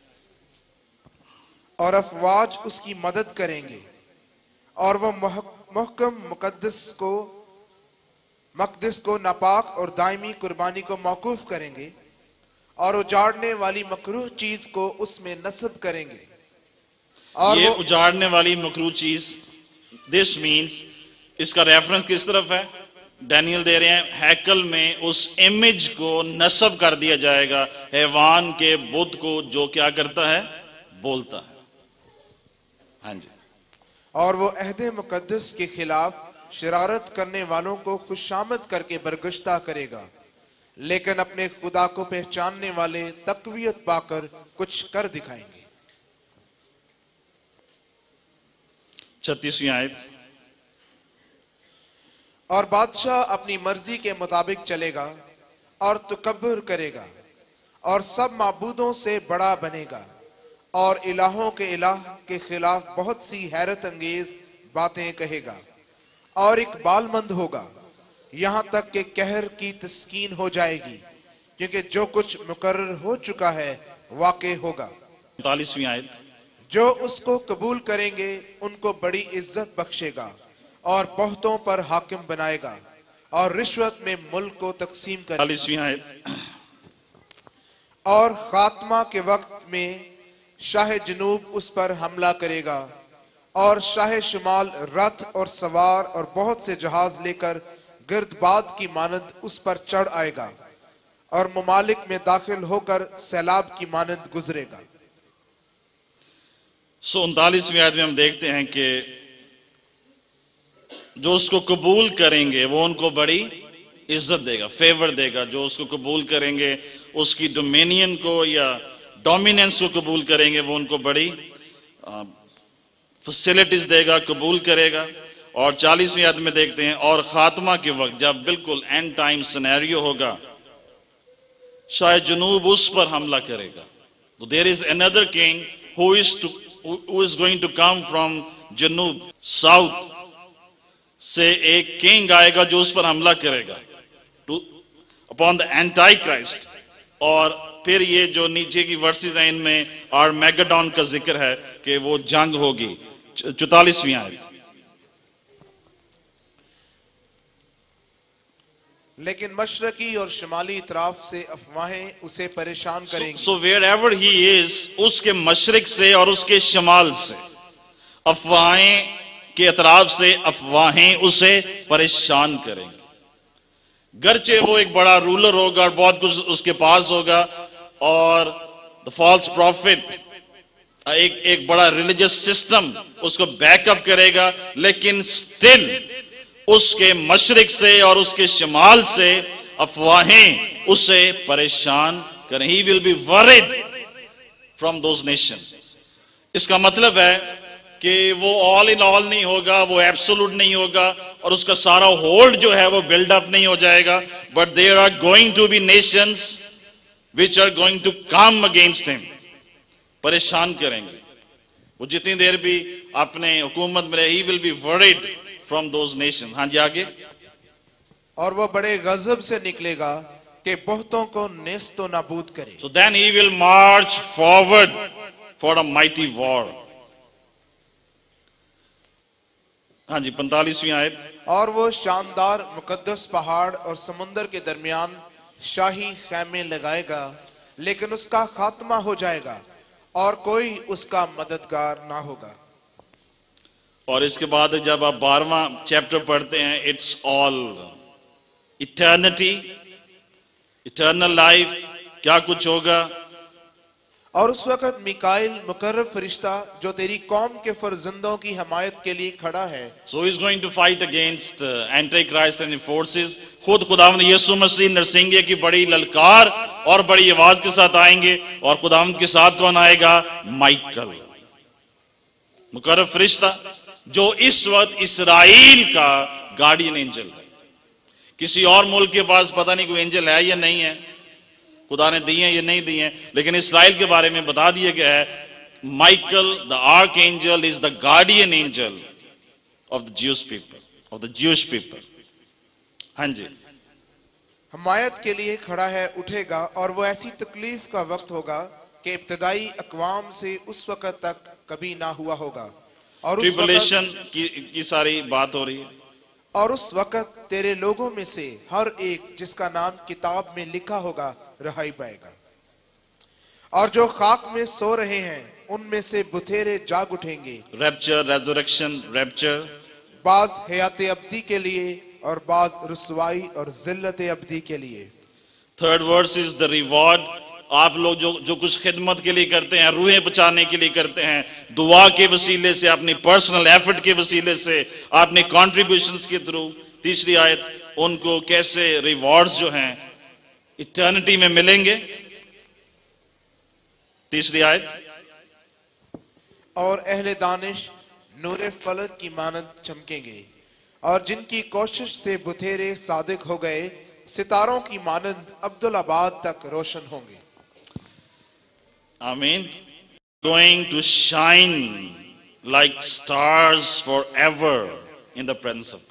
और अफवाज उसकी मदद करेंगे और वो मुहक्कम मुकद्दस को मकदस को नापाक और दायमी कुर्बानी को मौकूफ करेंगे और उजाड़ने वाली मकरूह चीज को उसमें नस्ब करेंगे। और ये वो उजाड़ने वाली मकरूह चीज, दिस मीन्स, इसका रेफरेंस किस तरफ है? डैनियल दे रहे हैं, हैकल में उस इमेज को नस्ब कर दिया जाएगा, हैवान के बुत को, जो क्या करता है? बोलता है। हाँ जी। और वो अहदे मुकद्दस के खिलाफ शरारत करने वालों को खुशामद करके बरगश्ता करेगा, लेकिन अपने खुदा को पहचानने वाले तकवीयत पाकर कुछ कर दिखाएंगे। छत्तीसवीं आयत। और बादशाह अपनी मर्जी के मुताबिक चलेगा और तकब्बुर करेगा और सब माबूदों से बड़ा बनेगा और इलाहों के इलाह के खिलाफ बहुत सी हैरत अंगेज बातें कहेगा और एक बालमंद होगा, यहां तक कि कहर की तस्कीन हो जाएगी, क्योंकि जो कुछ मुकर्रर हो चुका है वाक़ई होगा। उनतालीसवीं आयत। जो उसको कबूल करेंगे उनको बड़ी इज्जत बख्शेगा और बहुतों पर हाकिम बनाएगा और रिश्वत में मुल्क को तकसीम करेगा। चालीसवीं आयत। और खात्मा के वक्त में शाह जनूब उस पर हमला करेगा और शाह शुमाल रथ और सवार और बहुत से जहाज लेकर गिरदबाद की मानंद उस पर चढ़ आएगा और ममालिक में दाखिल होकर सैलाब की मानंद गुजरेगा। सो उनतालीसवीं आयत में हम देखते हैं कि जो उसको कबूल करेंगे वो उनको बड़ी इज्जत देगा, फेवर देगा। जो उसको कबूल करेंगे, उसकी डोमिनियन को या डोमिनेंस को कबूल करेंगे, वो उनको बड़ी फैसिलिटीज देगा, कबूल करेगा। और चालीसवीं आयत में देखते हैं, और खात्मा के वक्त जब बिल्कुल एंड टाइम सिनेरियो होगा, शायद जनूब उस पर हमला करेगा। तो there is another king who is to who is going to come from जनूब, साउथ से एक किंग आएगा जो उस पर हमला करेगा, to upon the anti Christ. और फिर ये जो नीचे की वर्सेस हैं, इनमें आर्मेगेडोन का जिक्र है कि वो जंग होगी। चौतालीसवीं आयत। लेकिन मशरकी और शुमाली तरफ से अफवाहें उसे परेशान करेंगी। So wherever he is, उसके मशरिक से और उसके शमाल से अफवाहें के अतराफ से अफवाहें उसे परेशान करेंगे। गरचे वो एक बड़ा रूलर होगा और बहुत कुछ उसके पास होगा, और द फॉल्स प्रॉफिट एक एक बड़ा रिलीजियस सिस्टम उसको बैकअप करेगा, लेकिन स्टिल उसके मशरिक से और उसके शमाल से अफवाहें उसे परेशान करें। He will be worried from those nations. इसका मतलब है कि वो ऑल इन ऑल नहीं होगा, वो एब्सोल्यूट नहीं होगा और उसका सारा होल्ड जो है वो बिल्डअप नहीं हो जाएगा, but there are going to be nations which are going to come against him. परेशान करेंगे वो जितनी देर भी अपने हुकूमत में रहे। He will be worried from those nation. हाँ जी आगे। और वो बड़े गजब से निकलेगा कि बहुतों को नेस्तो नाबूद करे। So then he will march forward for a mighty war. हाँ जी पैंतालीसवीं आयत। और वो शानदार मुकद्दस पहाड़ और समुंदर के दरमियान शाही खैमे लगाएगा, लेकिन उसका खात्मा हो जाएगा और कोई उसका मददगार ना होगा। और इसके बाद जब आप बारहवां चैप्टर पढ़ते हैं, it's all eternity, eternal life, क्या कुछ होगा। और उस वक्त मिकाइल मुकर्रब फरिश्ता जो तेरी कौम के फर्जंदों की हमायत के लिए खड़ा है, so is going to fight against anti Christ and forces. खुद खुदावंद यीशु मसीह नरसिंगे की बड़ी ललकार और बड़ी आवाज के साथ आएंगे। और खुदावंद के साथ कौन आएगा? माइकल, मुकर्रब फरिश्ता, जो इस वक्त इसराइल का गार्डियन एंजल है। किसी और मुल्क के पास पता नहीं कोई एंजल है या नहीं है, खुदा ने दिए हैं या नहीं दिए हैं, लेकिन इसराइल के बारे में बता दिया गया है Michael the archangel is the guardian angel of the Jewish people, of the Jewish people. हाँ जी, हमायत के लिए खड़ा है, उठेगा। और वो ऐसी तकलीफ का वक्त होगा कि इब्तदाई अकवाम से उस वक्त तक कभी ना हुआ होगा। और उस ट्रिबुलेशन की, की सारी बात हो रही है। और उस वक्त तेरे लोगों में से हर एक जिसका नाम किताब में लिखा होगा रहाई पाएगा। और जो खाक में सो रहे हैं उनमें से बुथेरे जाग उठेंगे। Rapture, resurrection, rapture. बाज हयात अब्दी के लिए और बाज रुसवाई और जिल्लत अब्दी के लिए। Third verse is the reward. आप लोग जो जो कुछ खिदमत के लिए करते हैं, रूहें बचाने के लिए करते हैं, दुआ के वसीले से, अपनी पर्सनल एफर्ट के वसीले से, अपने कॉन्ट्रीब्यूशंस के थ्रू। तीसरी आयत, उनको कैसे रिवॉर्ड्स जो हैं इटर्निटी में मिलेंगे। तीसरी आयत, और अहले दानिश नूरे फलक की मानद चमकेंगे, और जिनकी कोशिश से बुथेरे सादिक हो गए सितारों की मानद अब्दुल्लाबाद तक रोशन होंगे। आमीन। Going to shine like stars forever in the presence of God.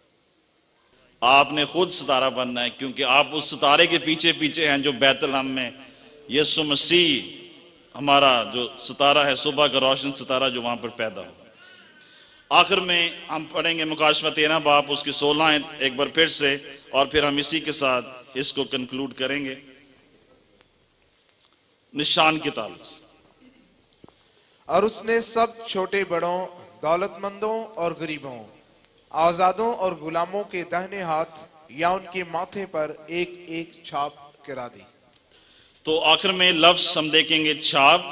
आपने खुद सितारा बनना है, क्योंकि आप उस सितारे के पीछे पीछे हैं जो बैतलहम में यीशु मसीह हमारा जो सितारा है, सुबह का रोशन सितारा जो वहां पर पैदा हो। आखिर में हम पढ़ेंगे मुकाशवा तेरह बाप उसकी सोलह एक बार फिर से, और फिर हम इसी के साथ इसको कंक्लूड करेंगे। निशान के ताल्लुक से, और उसने सब छोटे बड़ों, दौलतमंदों और गरीबों, आजादों और गुलामों के दाहिने हाथ या उनके माथे पर एक एक छाप गिरा दी। तो आखिर में लफ्ज हम देखेंगे छाप,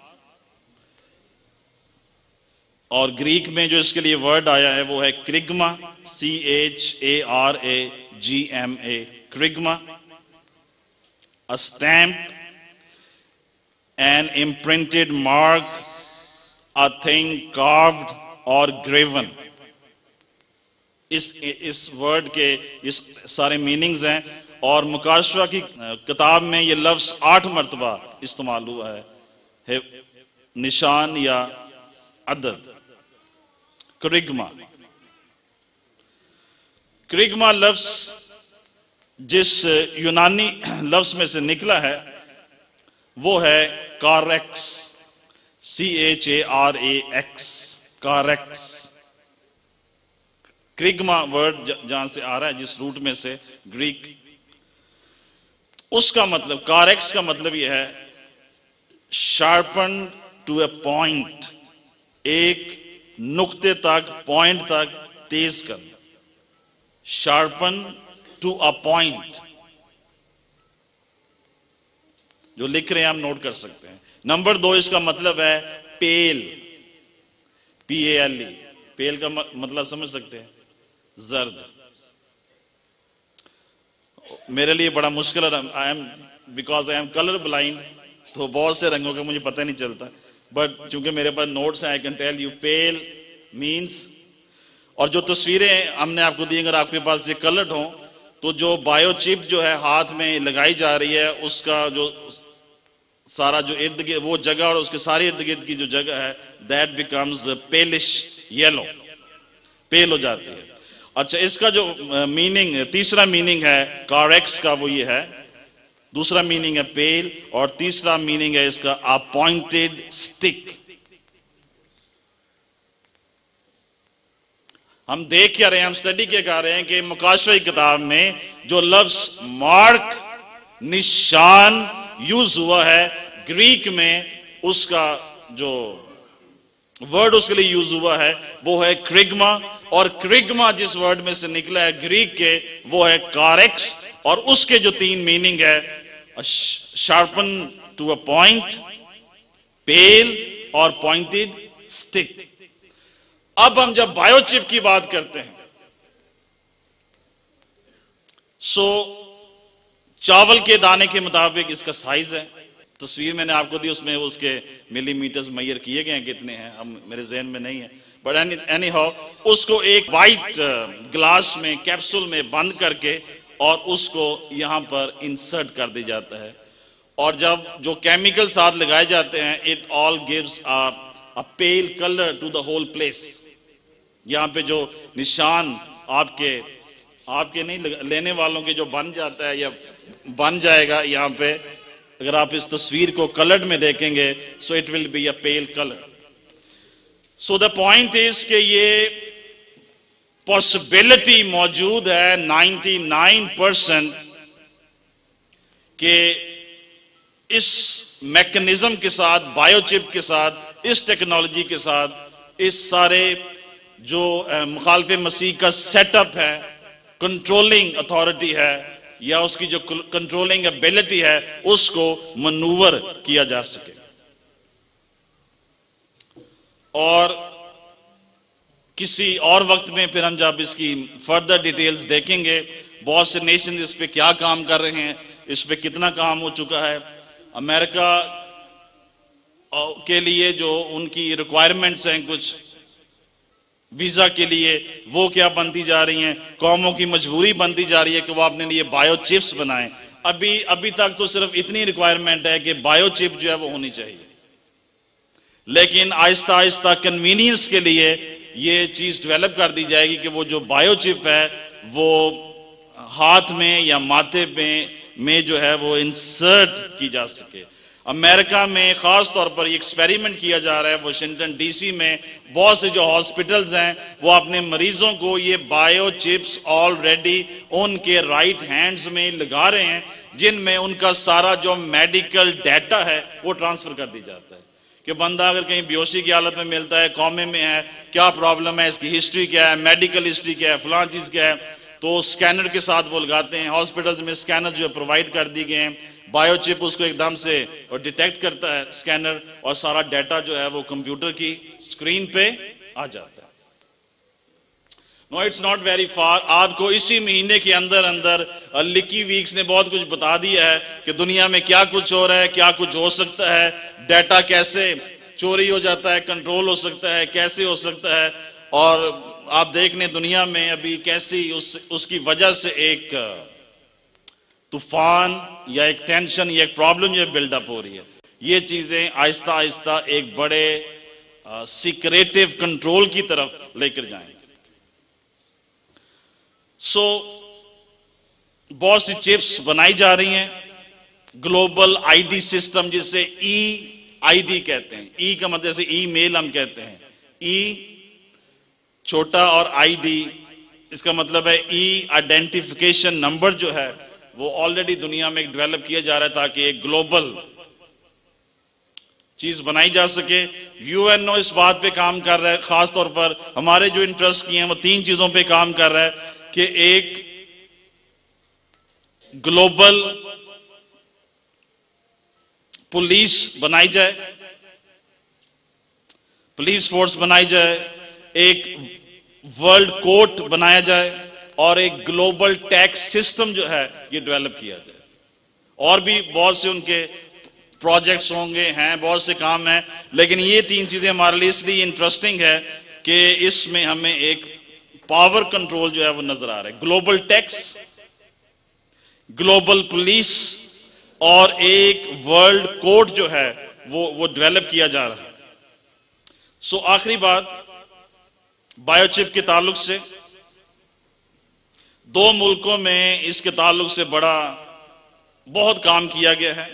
और ग्रीक में जो इसके लिए वर्ड आया है वो है क्रिग्मा, C H A R A G M A, क्रिग्मा। A stamp, an imprinted mark, a thing carved और ग्रेवन। इस इस वर्ड के इस सारे मीनिंग्स हैं, और मुकाशवा की किताब में ये लफ्ज आठ मरतबा इस्तेमाल हुआ है, है निशान या अदद। क्रिग्मा, क्रिग्मा लफ्ज जिस यूनानी लफ्ज में से निकला है वो है कारेक्स, C H A R A X, कारेक्स। क्रिग्मा वर्ड जहां से आ रहा है, जिस रूट में से, ग्रीक, उसका मतलब, कारेक्स का मतलब यह है शार्पन टू ए पॉइंट, एक नुक्ते तक, पॉइंट तक तेज करना। शार्पन टू अ पॉइंट, जो लिख रहे हैं हम नोट कर सकते हैं। नंबर दो, इसका मतलब है पेल, पी ए एल ई। पेल का मतलब समझ सकते हैं, जर्द। मेरे लिए बड़ा मुश्किल है, I am because I am colour blind, तो बहुत से रंगों का मुझे पता नहीं चलता, बट चूंकि मेरे पास नोट्स हैं I can tell you pale means. और जो तस्वीरें हमने आपको दी, अगर आपके पास ये कलर्ड हो तो जो बायोचिप जो है हाथ में लगाई जा रही है, उसका जो सारा जो इर्द गिर्द वो जगह और उसके सारे इर्द गिर्द की जो जगह है, that becomes palish yellow, pale हो जाती है। अच्छा, इसका जो मीनिंग, तीसरा मीनिंग है कॉरेक्स का, वो ये है, दूसरा मीनिंग है पेल, और तीसरा मीनिंग है इसका अपॉइंटेड स्टिक। हम देख क्या रहे हैं, हम स्टडी क्या कर रहे हैं कि मुकाशवा की किताब में जो लफ्ज मार्क, निशान यूज हुआ है, ग्रीक में उसका जो वर्ड उसके लिए यूज हुआ है वो है क्रिग्मा, और क्रिग्मा जिस वर्ड में से निकला है ग्रीक के, वो है कॉरेक्स, और उसके जो तीन मीनिंग है sharpen to a point, pale और पॉइंटेड स्टिक। अब हम जब बायोचिप की बात करते हैं, सो चावल के दाने के मुताबिक इसका साइज है, तस्वीर मैंने आपको दी उसमें उसके मिलीमीटर्स मैयर किए गए हैं, कितने हैं हम मेरे जहन में नहीं है, बट एनी एनी हाउ उसको एक वाइट ग्लास में कैप्सूल में बंद करके और उसको यहां पर इंसर्ट कर दिया जाता है, और जब जो केमिकल साथ लगाए जाते हैं, it all gives a pale colour to the whole place. यहां पे जो निशान आपके आपके नहीं लेने वालों के जो बन जाता है या बन जाएगा यहां पे, अगर आप इस तस्वीर को कलर्ड में देखेंगे, so it will be a pale colour. So the point is कि ये पॉसिबिलिटी मौजूद है निन्यानवे परसेंट के इस मैकेनिज्म के साथ, बायोचिप के साथ, इस टेक्नोलॉजी के साथ, इस सारे जो मुखालिफ मसीह का सेटअप है, कंट्रोलिंग अथॉरिटी है या उसकी जो कंट्रोलिंग एबिलिटी है, उसको मनूवर किया जा सके। और किसी और वक्त में फिर हम जब इसकी फर्दर डिटेल्स देखेंगे, बहुत से नेशन इस पे क्या काम कर रहे हैं, इस पे कितना काम हो चुका है, अमेरिका के लिए जो उनकी रिक्वायरमेंट्स हैं कुछ वीजा के लिए, वो क्या बनती जा रही हैं, कौमों की मजबूरी बनती जा रही है कि वो अपने लिए बायोचिप्स बनाएं। अभी अभी तक तो सिर्फ इतनी रिक्वायरमेंट है कि बायोचिप जो है वो होनी चाहिए, लेकिन आहिस्ता आहिस्ता कन्वीनियंस के लिए ये चीज डेवलप कर दी जाएगी कि वो जो बायोचिप है वो हाथ में या माथे में में जो है वो इंसर्ट की जा सके। अमेरिका में खास तौर पर एक्सपेरिमेंट किया जा रहा है, वाशिंगटन डीसी में बहुत से जो हॉस्पिटल्स हैं वो अपने मरीजों को ये बायोचिप्स ऑलरेडी उनके राइट हैंड्स में लगा रहे हैं, जिनमें उनका सारा जो मेडिकल डाटा है वो ट्रांसफर कर दी जाता है कि बंदा अगर कहीं बेहोशी की हालत में मिलता है, कौमे में है, क्या प्रॉब्लम है, इसकी हिस्ट्री क्या है, मेडिकल हिस्ट्री क्या है, फलां चीज क्या है, तो स्कैनर के साथ वो लगाते हैं। हॉस्पिटल्स में स्कैनर जो प्रोवाइड कर दिए गए हैं, बायोचिप उसको एकदम से और डिटेक्ट करता है स्कैनर, और सारा डाटा जो है वो कंप्यूटर की स्क्रीन पे आ जाता है। No it's not very far, आपको इसी महीने के अंदर अंदर लिकी वीक्स ने बहुत कुछ बता दिया है कि दुनिया में क्या कुछ हो रहा है, क्या कुछ हो सकता है, डाटा कैसे चोरी हो जाता है, कंट्रोल हो सकता है, कैसे हो सकता है, और आप देख लें दुनिया में अभी कैसी उस उसकी वजह से एक तूफान या एक टेंशन या एक प्रॉब्लम जो बिल्डअप हो रही है। ये चीजें आहिस्ता आहिस्ता एक बड़े सीक्रेटिव कंट्रोल की तरफ लेकर जाएंगे। सो so, बहुत सी चिप्स बनाई जा रही हैं, ग्लोबल आईडी सिस्टम जिसे ई आईडी कहते हैं, ई का मतलब जैसे ईमेल हम कहते हैं, ई छोटा और आईडी इसका मतलब है ई आइडेंटिफिकेशन नंबर जो है वो ऑलरेडी दुनिया में डेवलप किया जा रहा है ताकि एक ग्लोबल चीज बनाई जा सके। यूएनओ इस बात पे काम कर रहा है, खास तौर पर हमारे जो इंटरेस्ट की हैं वो तीन चीजों पे काम कर रहा है कि एक ग्लोबल पुलिस बनाई जाए, पुलिस फोर्स बनाई जाए, एक वर्ल्ड कोर्ट बनाया जाए और एक ग्लोबल टैक्स सिस्टम जो है ये डेवलप किया जाए। और भी बहुत से उनके प्रोजेक्ट्स होंगे, हैं बहुत से काम हैं, लेकिन ये तीन चीजें हमारे लिए इसलिए इंटरेस्टिंग है कि इसमें हमें एक पावर कंट्रोल जो है वो नजर आ रहा है। ग्लोबल टैक्स, ग्लोबल पुलिस और एक वर्ल्ड कोर्ट जो है वो वो डेवलप किया जा रहा है। सो आखिरी बात बायोचिप के ताल्लुक से, दो मुल्कों में इसके ताल्लुक से बड़ा बहुत काम किया गया है,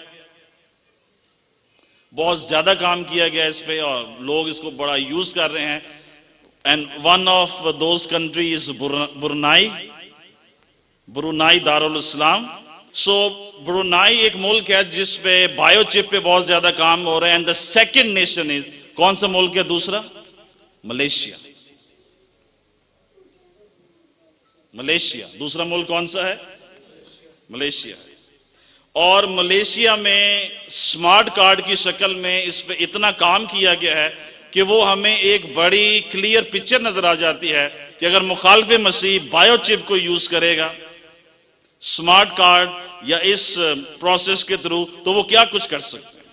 बहुत ज्यादा काम किया गया है इस पे और लोग इसको बड़ा यूज कर रहे हैं। And one of those country is Brunei, Brunei दारुल इस्लाम। सो ब्रुनाई एक मुल्क है जिस पे बायोचिप पे बहुत ज्यादा काम हो रहा है। And the second nation is, कौन सा मुल्क है दूसरा? मलेशिया। मलेशिया दूसरा मुल्क कौन सा है? मलेशिया। और मलेशिया में स्मार्ट कार्ड की शक्ल में इस पे इतना काम किया गया है कि वो हमें एक बड़ी क्लियर पिक्चर नजर आ जाती है कि अगर मुखालिफ मसीह बायोचिप को यूज करेगा स्मार्ट कार्ड या इस प्रोसेस के थ्रू, तो वो क्या कुछ कर सकते हैं।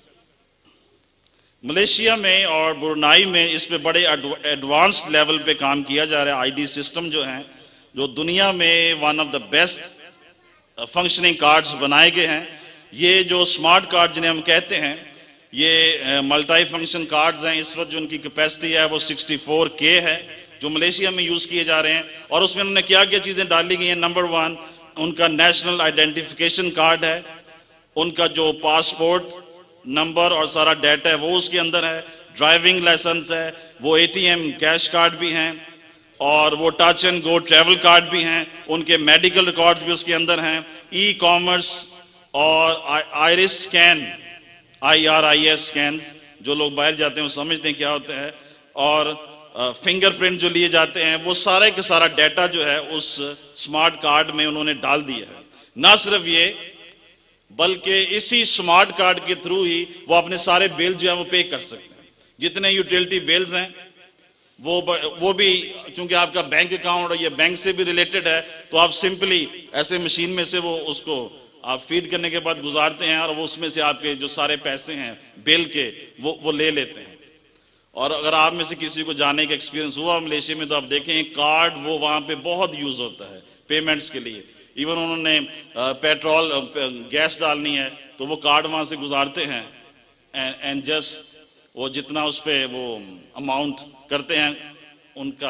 मलेशिया में और ब्रुनाई में इस पे बड़े एडवांस्ड लेवल पे काम किया जा रहा है। आईडी सिस्टम जो है, जो दुनिया में one of the best functioning cards बनाए गए हैं। ये जो स्मार्ट कार्ड जिन्हें हम कहते हैं, ये मल्टी फंक्शन कार्ड्स हैं। इस वक्त जो उनकी कैपेसिटी है वो सिक्सटी फोर के है, जो मलेशिया में यूज किए जा रहे हैं। और उसमें उन्होंने क्या क्या चीजें डाली गई हैं? नंबर वन, उनका नेशनल आइडेंटिफिकेशन कार्ड है, उनका जो पासपोर्ट नंबर और सारा डाटा है वो उसके अंदर है, ड्राइविंग लाइसेंस है, वो एटीएम कैश कार्ड भी हैं, और वो touch and go travel card भी हैं, उनके मेडिकल रिकॉर्ड्स भी उसके अंदर हैं, ई कॉमर्स और iris scan, I R I S scan, जो लोग बाहर जाते हैं वो समझते हैं क्या होता है, और फिंगरप्रिंट जो लिए जाते हैं, वो सारे के सारा डाटा जो है उस स्मार्ट कार्ड में उन्होंने डाल दिया है। ना सिर्फ ये, बल्कि इसी स्मार्ट कार्ड के थ्रू ही वो अपने सारे बिल जो है वो पे कर सकते हैं। जितने यूटिलिटी बिल्स हैं वो वो भी, क्योंकि आपका बैंक अकाउंट और ये बैंक से भी रिलेटेड है, तो आप सिंपली ऐसे मशीन में से वो उसको आप फीड करने के बाद गुजारते हैं और वो उसमें से आपके जो सारे पैसे हैं बिल के वो वो ले लेते हैं। और अगर आप में से किसी को जाने का एक्सपीरियंस हुआ मलेशिया में, तो आप देखें कार्ड वो वहां पे बहुत यूज होता है पेमेंट्स के लिए। इवन उन्होंने पेट्रोल गैस डालनी है तो वो कार्ड वहां से गुजारते हैं एंड जस्ट वो जितना उस पे वो अमाउंट करते हैं उनका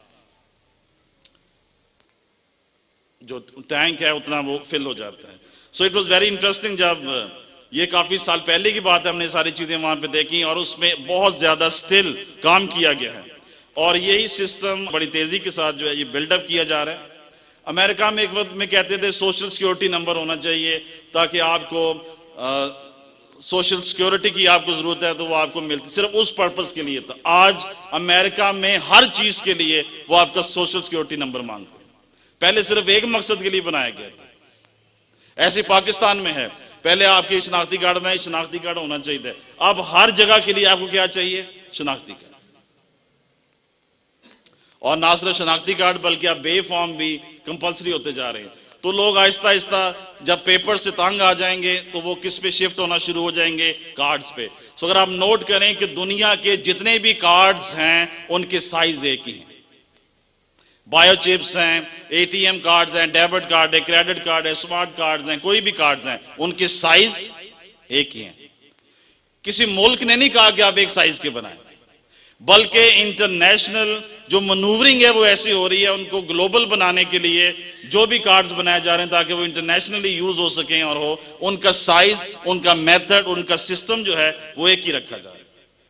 जो टैंक है उतना वो फिल हो जाता है। So it was very interesting. जब ये काफी साल पहले की बात है, हमने सारी चीजें वहां पे देखी और उसमें बहुत ज्यादा स्टिल काम किया गया है और यही सिस्टम बड़ी तेजी के साथ जो है ये बिल्डअप किया जा रहा है। अमेरिका में एक वक्त में कहते थे सोशल सिक्योरिटी नंबर होना चाहिए ताकि आपको सोशल सिक्योरिटी की आपको जरूरत है तो वो आपको मिलती, सिर्फ उस पर्पस के लिए था। आज अमेरिका में हर चीज के लिए वो आपका सोशल सिक्योरिटी नंबर मांगते हैं। पहले सिर्फ एक मकसद के लिए बनाया गया था, ऐसे पाकिस्तान में है। पहले आपके शनाख्ती कार्ड में शनाख्ती कार्ड होना चाहिए, अब हर जगह के लिए आपको क्या चाहिए? शनाख्ती कार्ड। और ना सिर्फ शनाख्ती कार्ड बल्कि अब बे फॉर्म भी कंपलसरी होते जा रहे हैं। तो लोग आहिस्ता आहिस्ता जब पेपर से तंग आ जाएंगे तो वो किस पे शिफ्ट होना शुरू हो जाएंगे? कार्ड्स पे। सो अगर आप नोट करें कि दुनिया के जितने भी कार्ड्स हैं उनके साइज एक ही हैं। बायोचिप्स हैं, एटीएम कार्ड्स हैं, डेबिट कार्ड है, क्रेडिट कार्ड है, स्मार्ट कार्ड्स हैं, कोई भी कार्ड्स हैं, उनके साइज एक ही हैं। किसी मुल्क ने नहीं कहा कि आप एक साइज के बनाएं, बल्कि इंटरनेशनल जो मनूवरिंग है वो ऐसी हो रही है, उनको ग्लोबल बनाने के लिए जो भी कार्ड्स बनाए जा रहे हैं ताकि वो इंटरनेशनली यूज हो सकें और हो, उनका साइज, उनका मेथड, उनका सिस्टम जो है वो एक ही रखा जाए।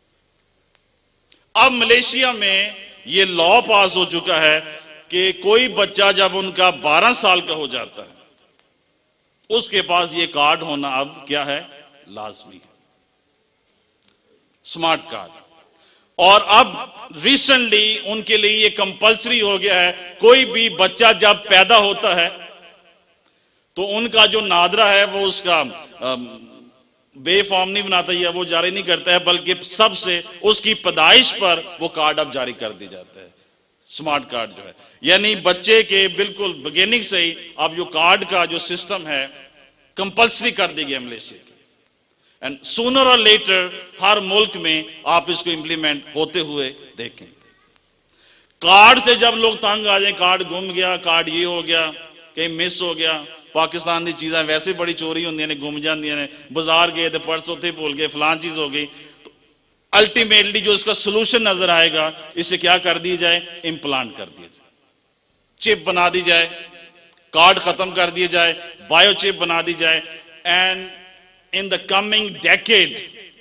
अब मलेशिया में ये लॉ पास हो चुका है कि कोई बच्चा जब उनका बारह साल का हो जाता है उसके पास ये कार्ड होना अब क्या है? लाजमी है, स्मार्ट कार्ड। और अब रिसेंटली उनके लिए ये कंपलसरी हो गया है, कोई भी बच्चा जब पैदा होता है तो उनका जो नादरा है वो उसका बे फॉर्म नहीं बनाता है, वो जारी नहीं करता है, बल्कि सबसे उसकी पैदाइश पर वो कार्ड अब जारी कर दी जाता है। स्मार्ट कार्ड जो है, यानी बच्चे के बिल्कुल बिगिनिंग से ही अब जो कार्ड का जो सिस्टम है कंपल्सरी कर दी गई मलेशिया की, एंड सूनर और लेटर हर मुल्क में आप इसको इंप्लीमेंट होते हुए देखें। कार्ड से जब लोग तंग आ जाए, कार्ड गुम गया, कार्ड ये हो गया, कहीं मिस हो गया, पाकिस्तान की चीज़ें वैसे बड़ी चोरी होंगी ने, गुम जाती ने, बाजार गए तो पर्स उत्थे भूल गए, फलान चीज हो गई, तो अल्टीमेटली जो इसका सोल्यूशन नजर आएगा, इसे क्या कर दी जाए, इम्प्लांट कर दिया जाए, चिप बना दी जाए, कार्ड खत्म कर दिए जाए, बायो चिप बना दी जाए, and in the coming decade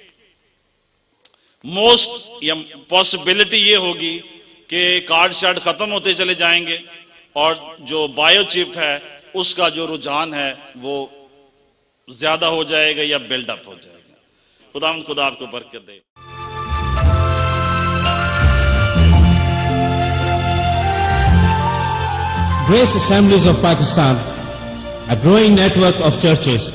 most या पॉसिबिलिटी ये होगी कि कार्ड शार्ड खत्म होते चले जाएंगे और जो बायो चिप है उसका जो रुझान है वो ज्यादा हो जाएगा या बिल्डअप हो जाएगा। खुदा खुदा आपको बरकत दे। Grace Assemblies of Pakistan, a growing network of churches.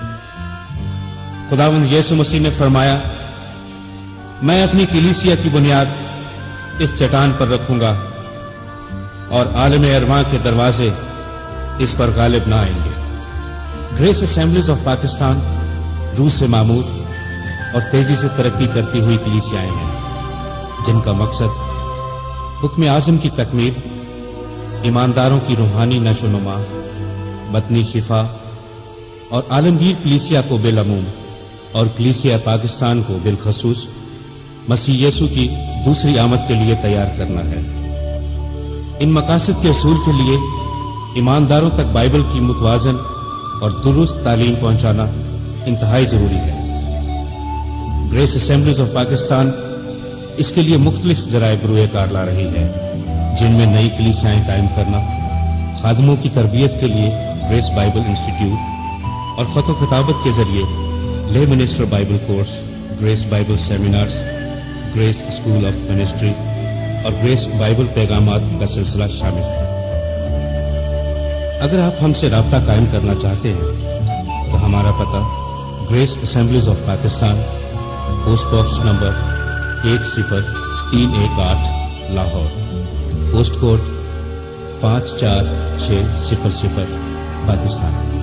खुदावंद यीशु मसीह ने फरमाया, मैं अपनी कलीसिया की बुनियाद इस चट्टान पर रखूंगा और आलम अरवां के दरवाजे इस पर गालिब ना आएंगे। ग्रेस असेंबलीज ऑफ पाकिस्तान रूस से मामूर और तेजी से तरक्की करती हुई कलीसियाएं हैं, जिनका मकसद हुक्म आज़म की तकमील, ईमानदारों की रूहानी नशोनुमा, बतनी शिफा और आलमगीर कलीसिया को बिलअमूम और कलीसिया पाकिस्तान को बिलखसूस मसीह यीशु की दूसरी आमद के लिए तैयार करना है। इन मकासद के असूल के लिए ईमानदारों तक बाइबल की मुतवाजन और दुरुस्त तालीम पहुंचाना इंतहाई जरूरी है। ग्रेस असेंबलीज ऑफ पाकिस्तान इसके लिए मुख्तलिफ जराए बरूए कार ला रही है, जिनमें नई कलीसियाएं कायम करना, खादमों की तरबियत के लिए ग्रेस बाइबल इंस्टीट्यूट और खतो खिताबत के जरिए lay minister Bible course, grace Bible seminars, grace school of ministry और ग्रेस बाइबल पैगामात का सिलसिला शामिल है। अगर आप हमसे राब्ता कायम करना चाहते हैं तो हमारा पता Grace Assemblies of Pakistan, post box number एक सिफर तीन एक आठ लाहौर, पोस्ट कोड पाँच चार छः सिफर सिफर पाकिस्तान।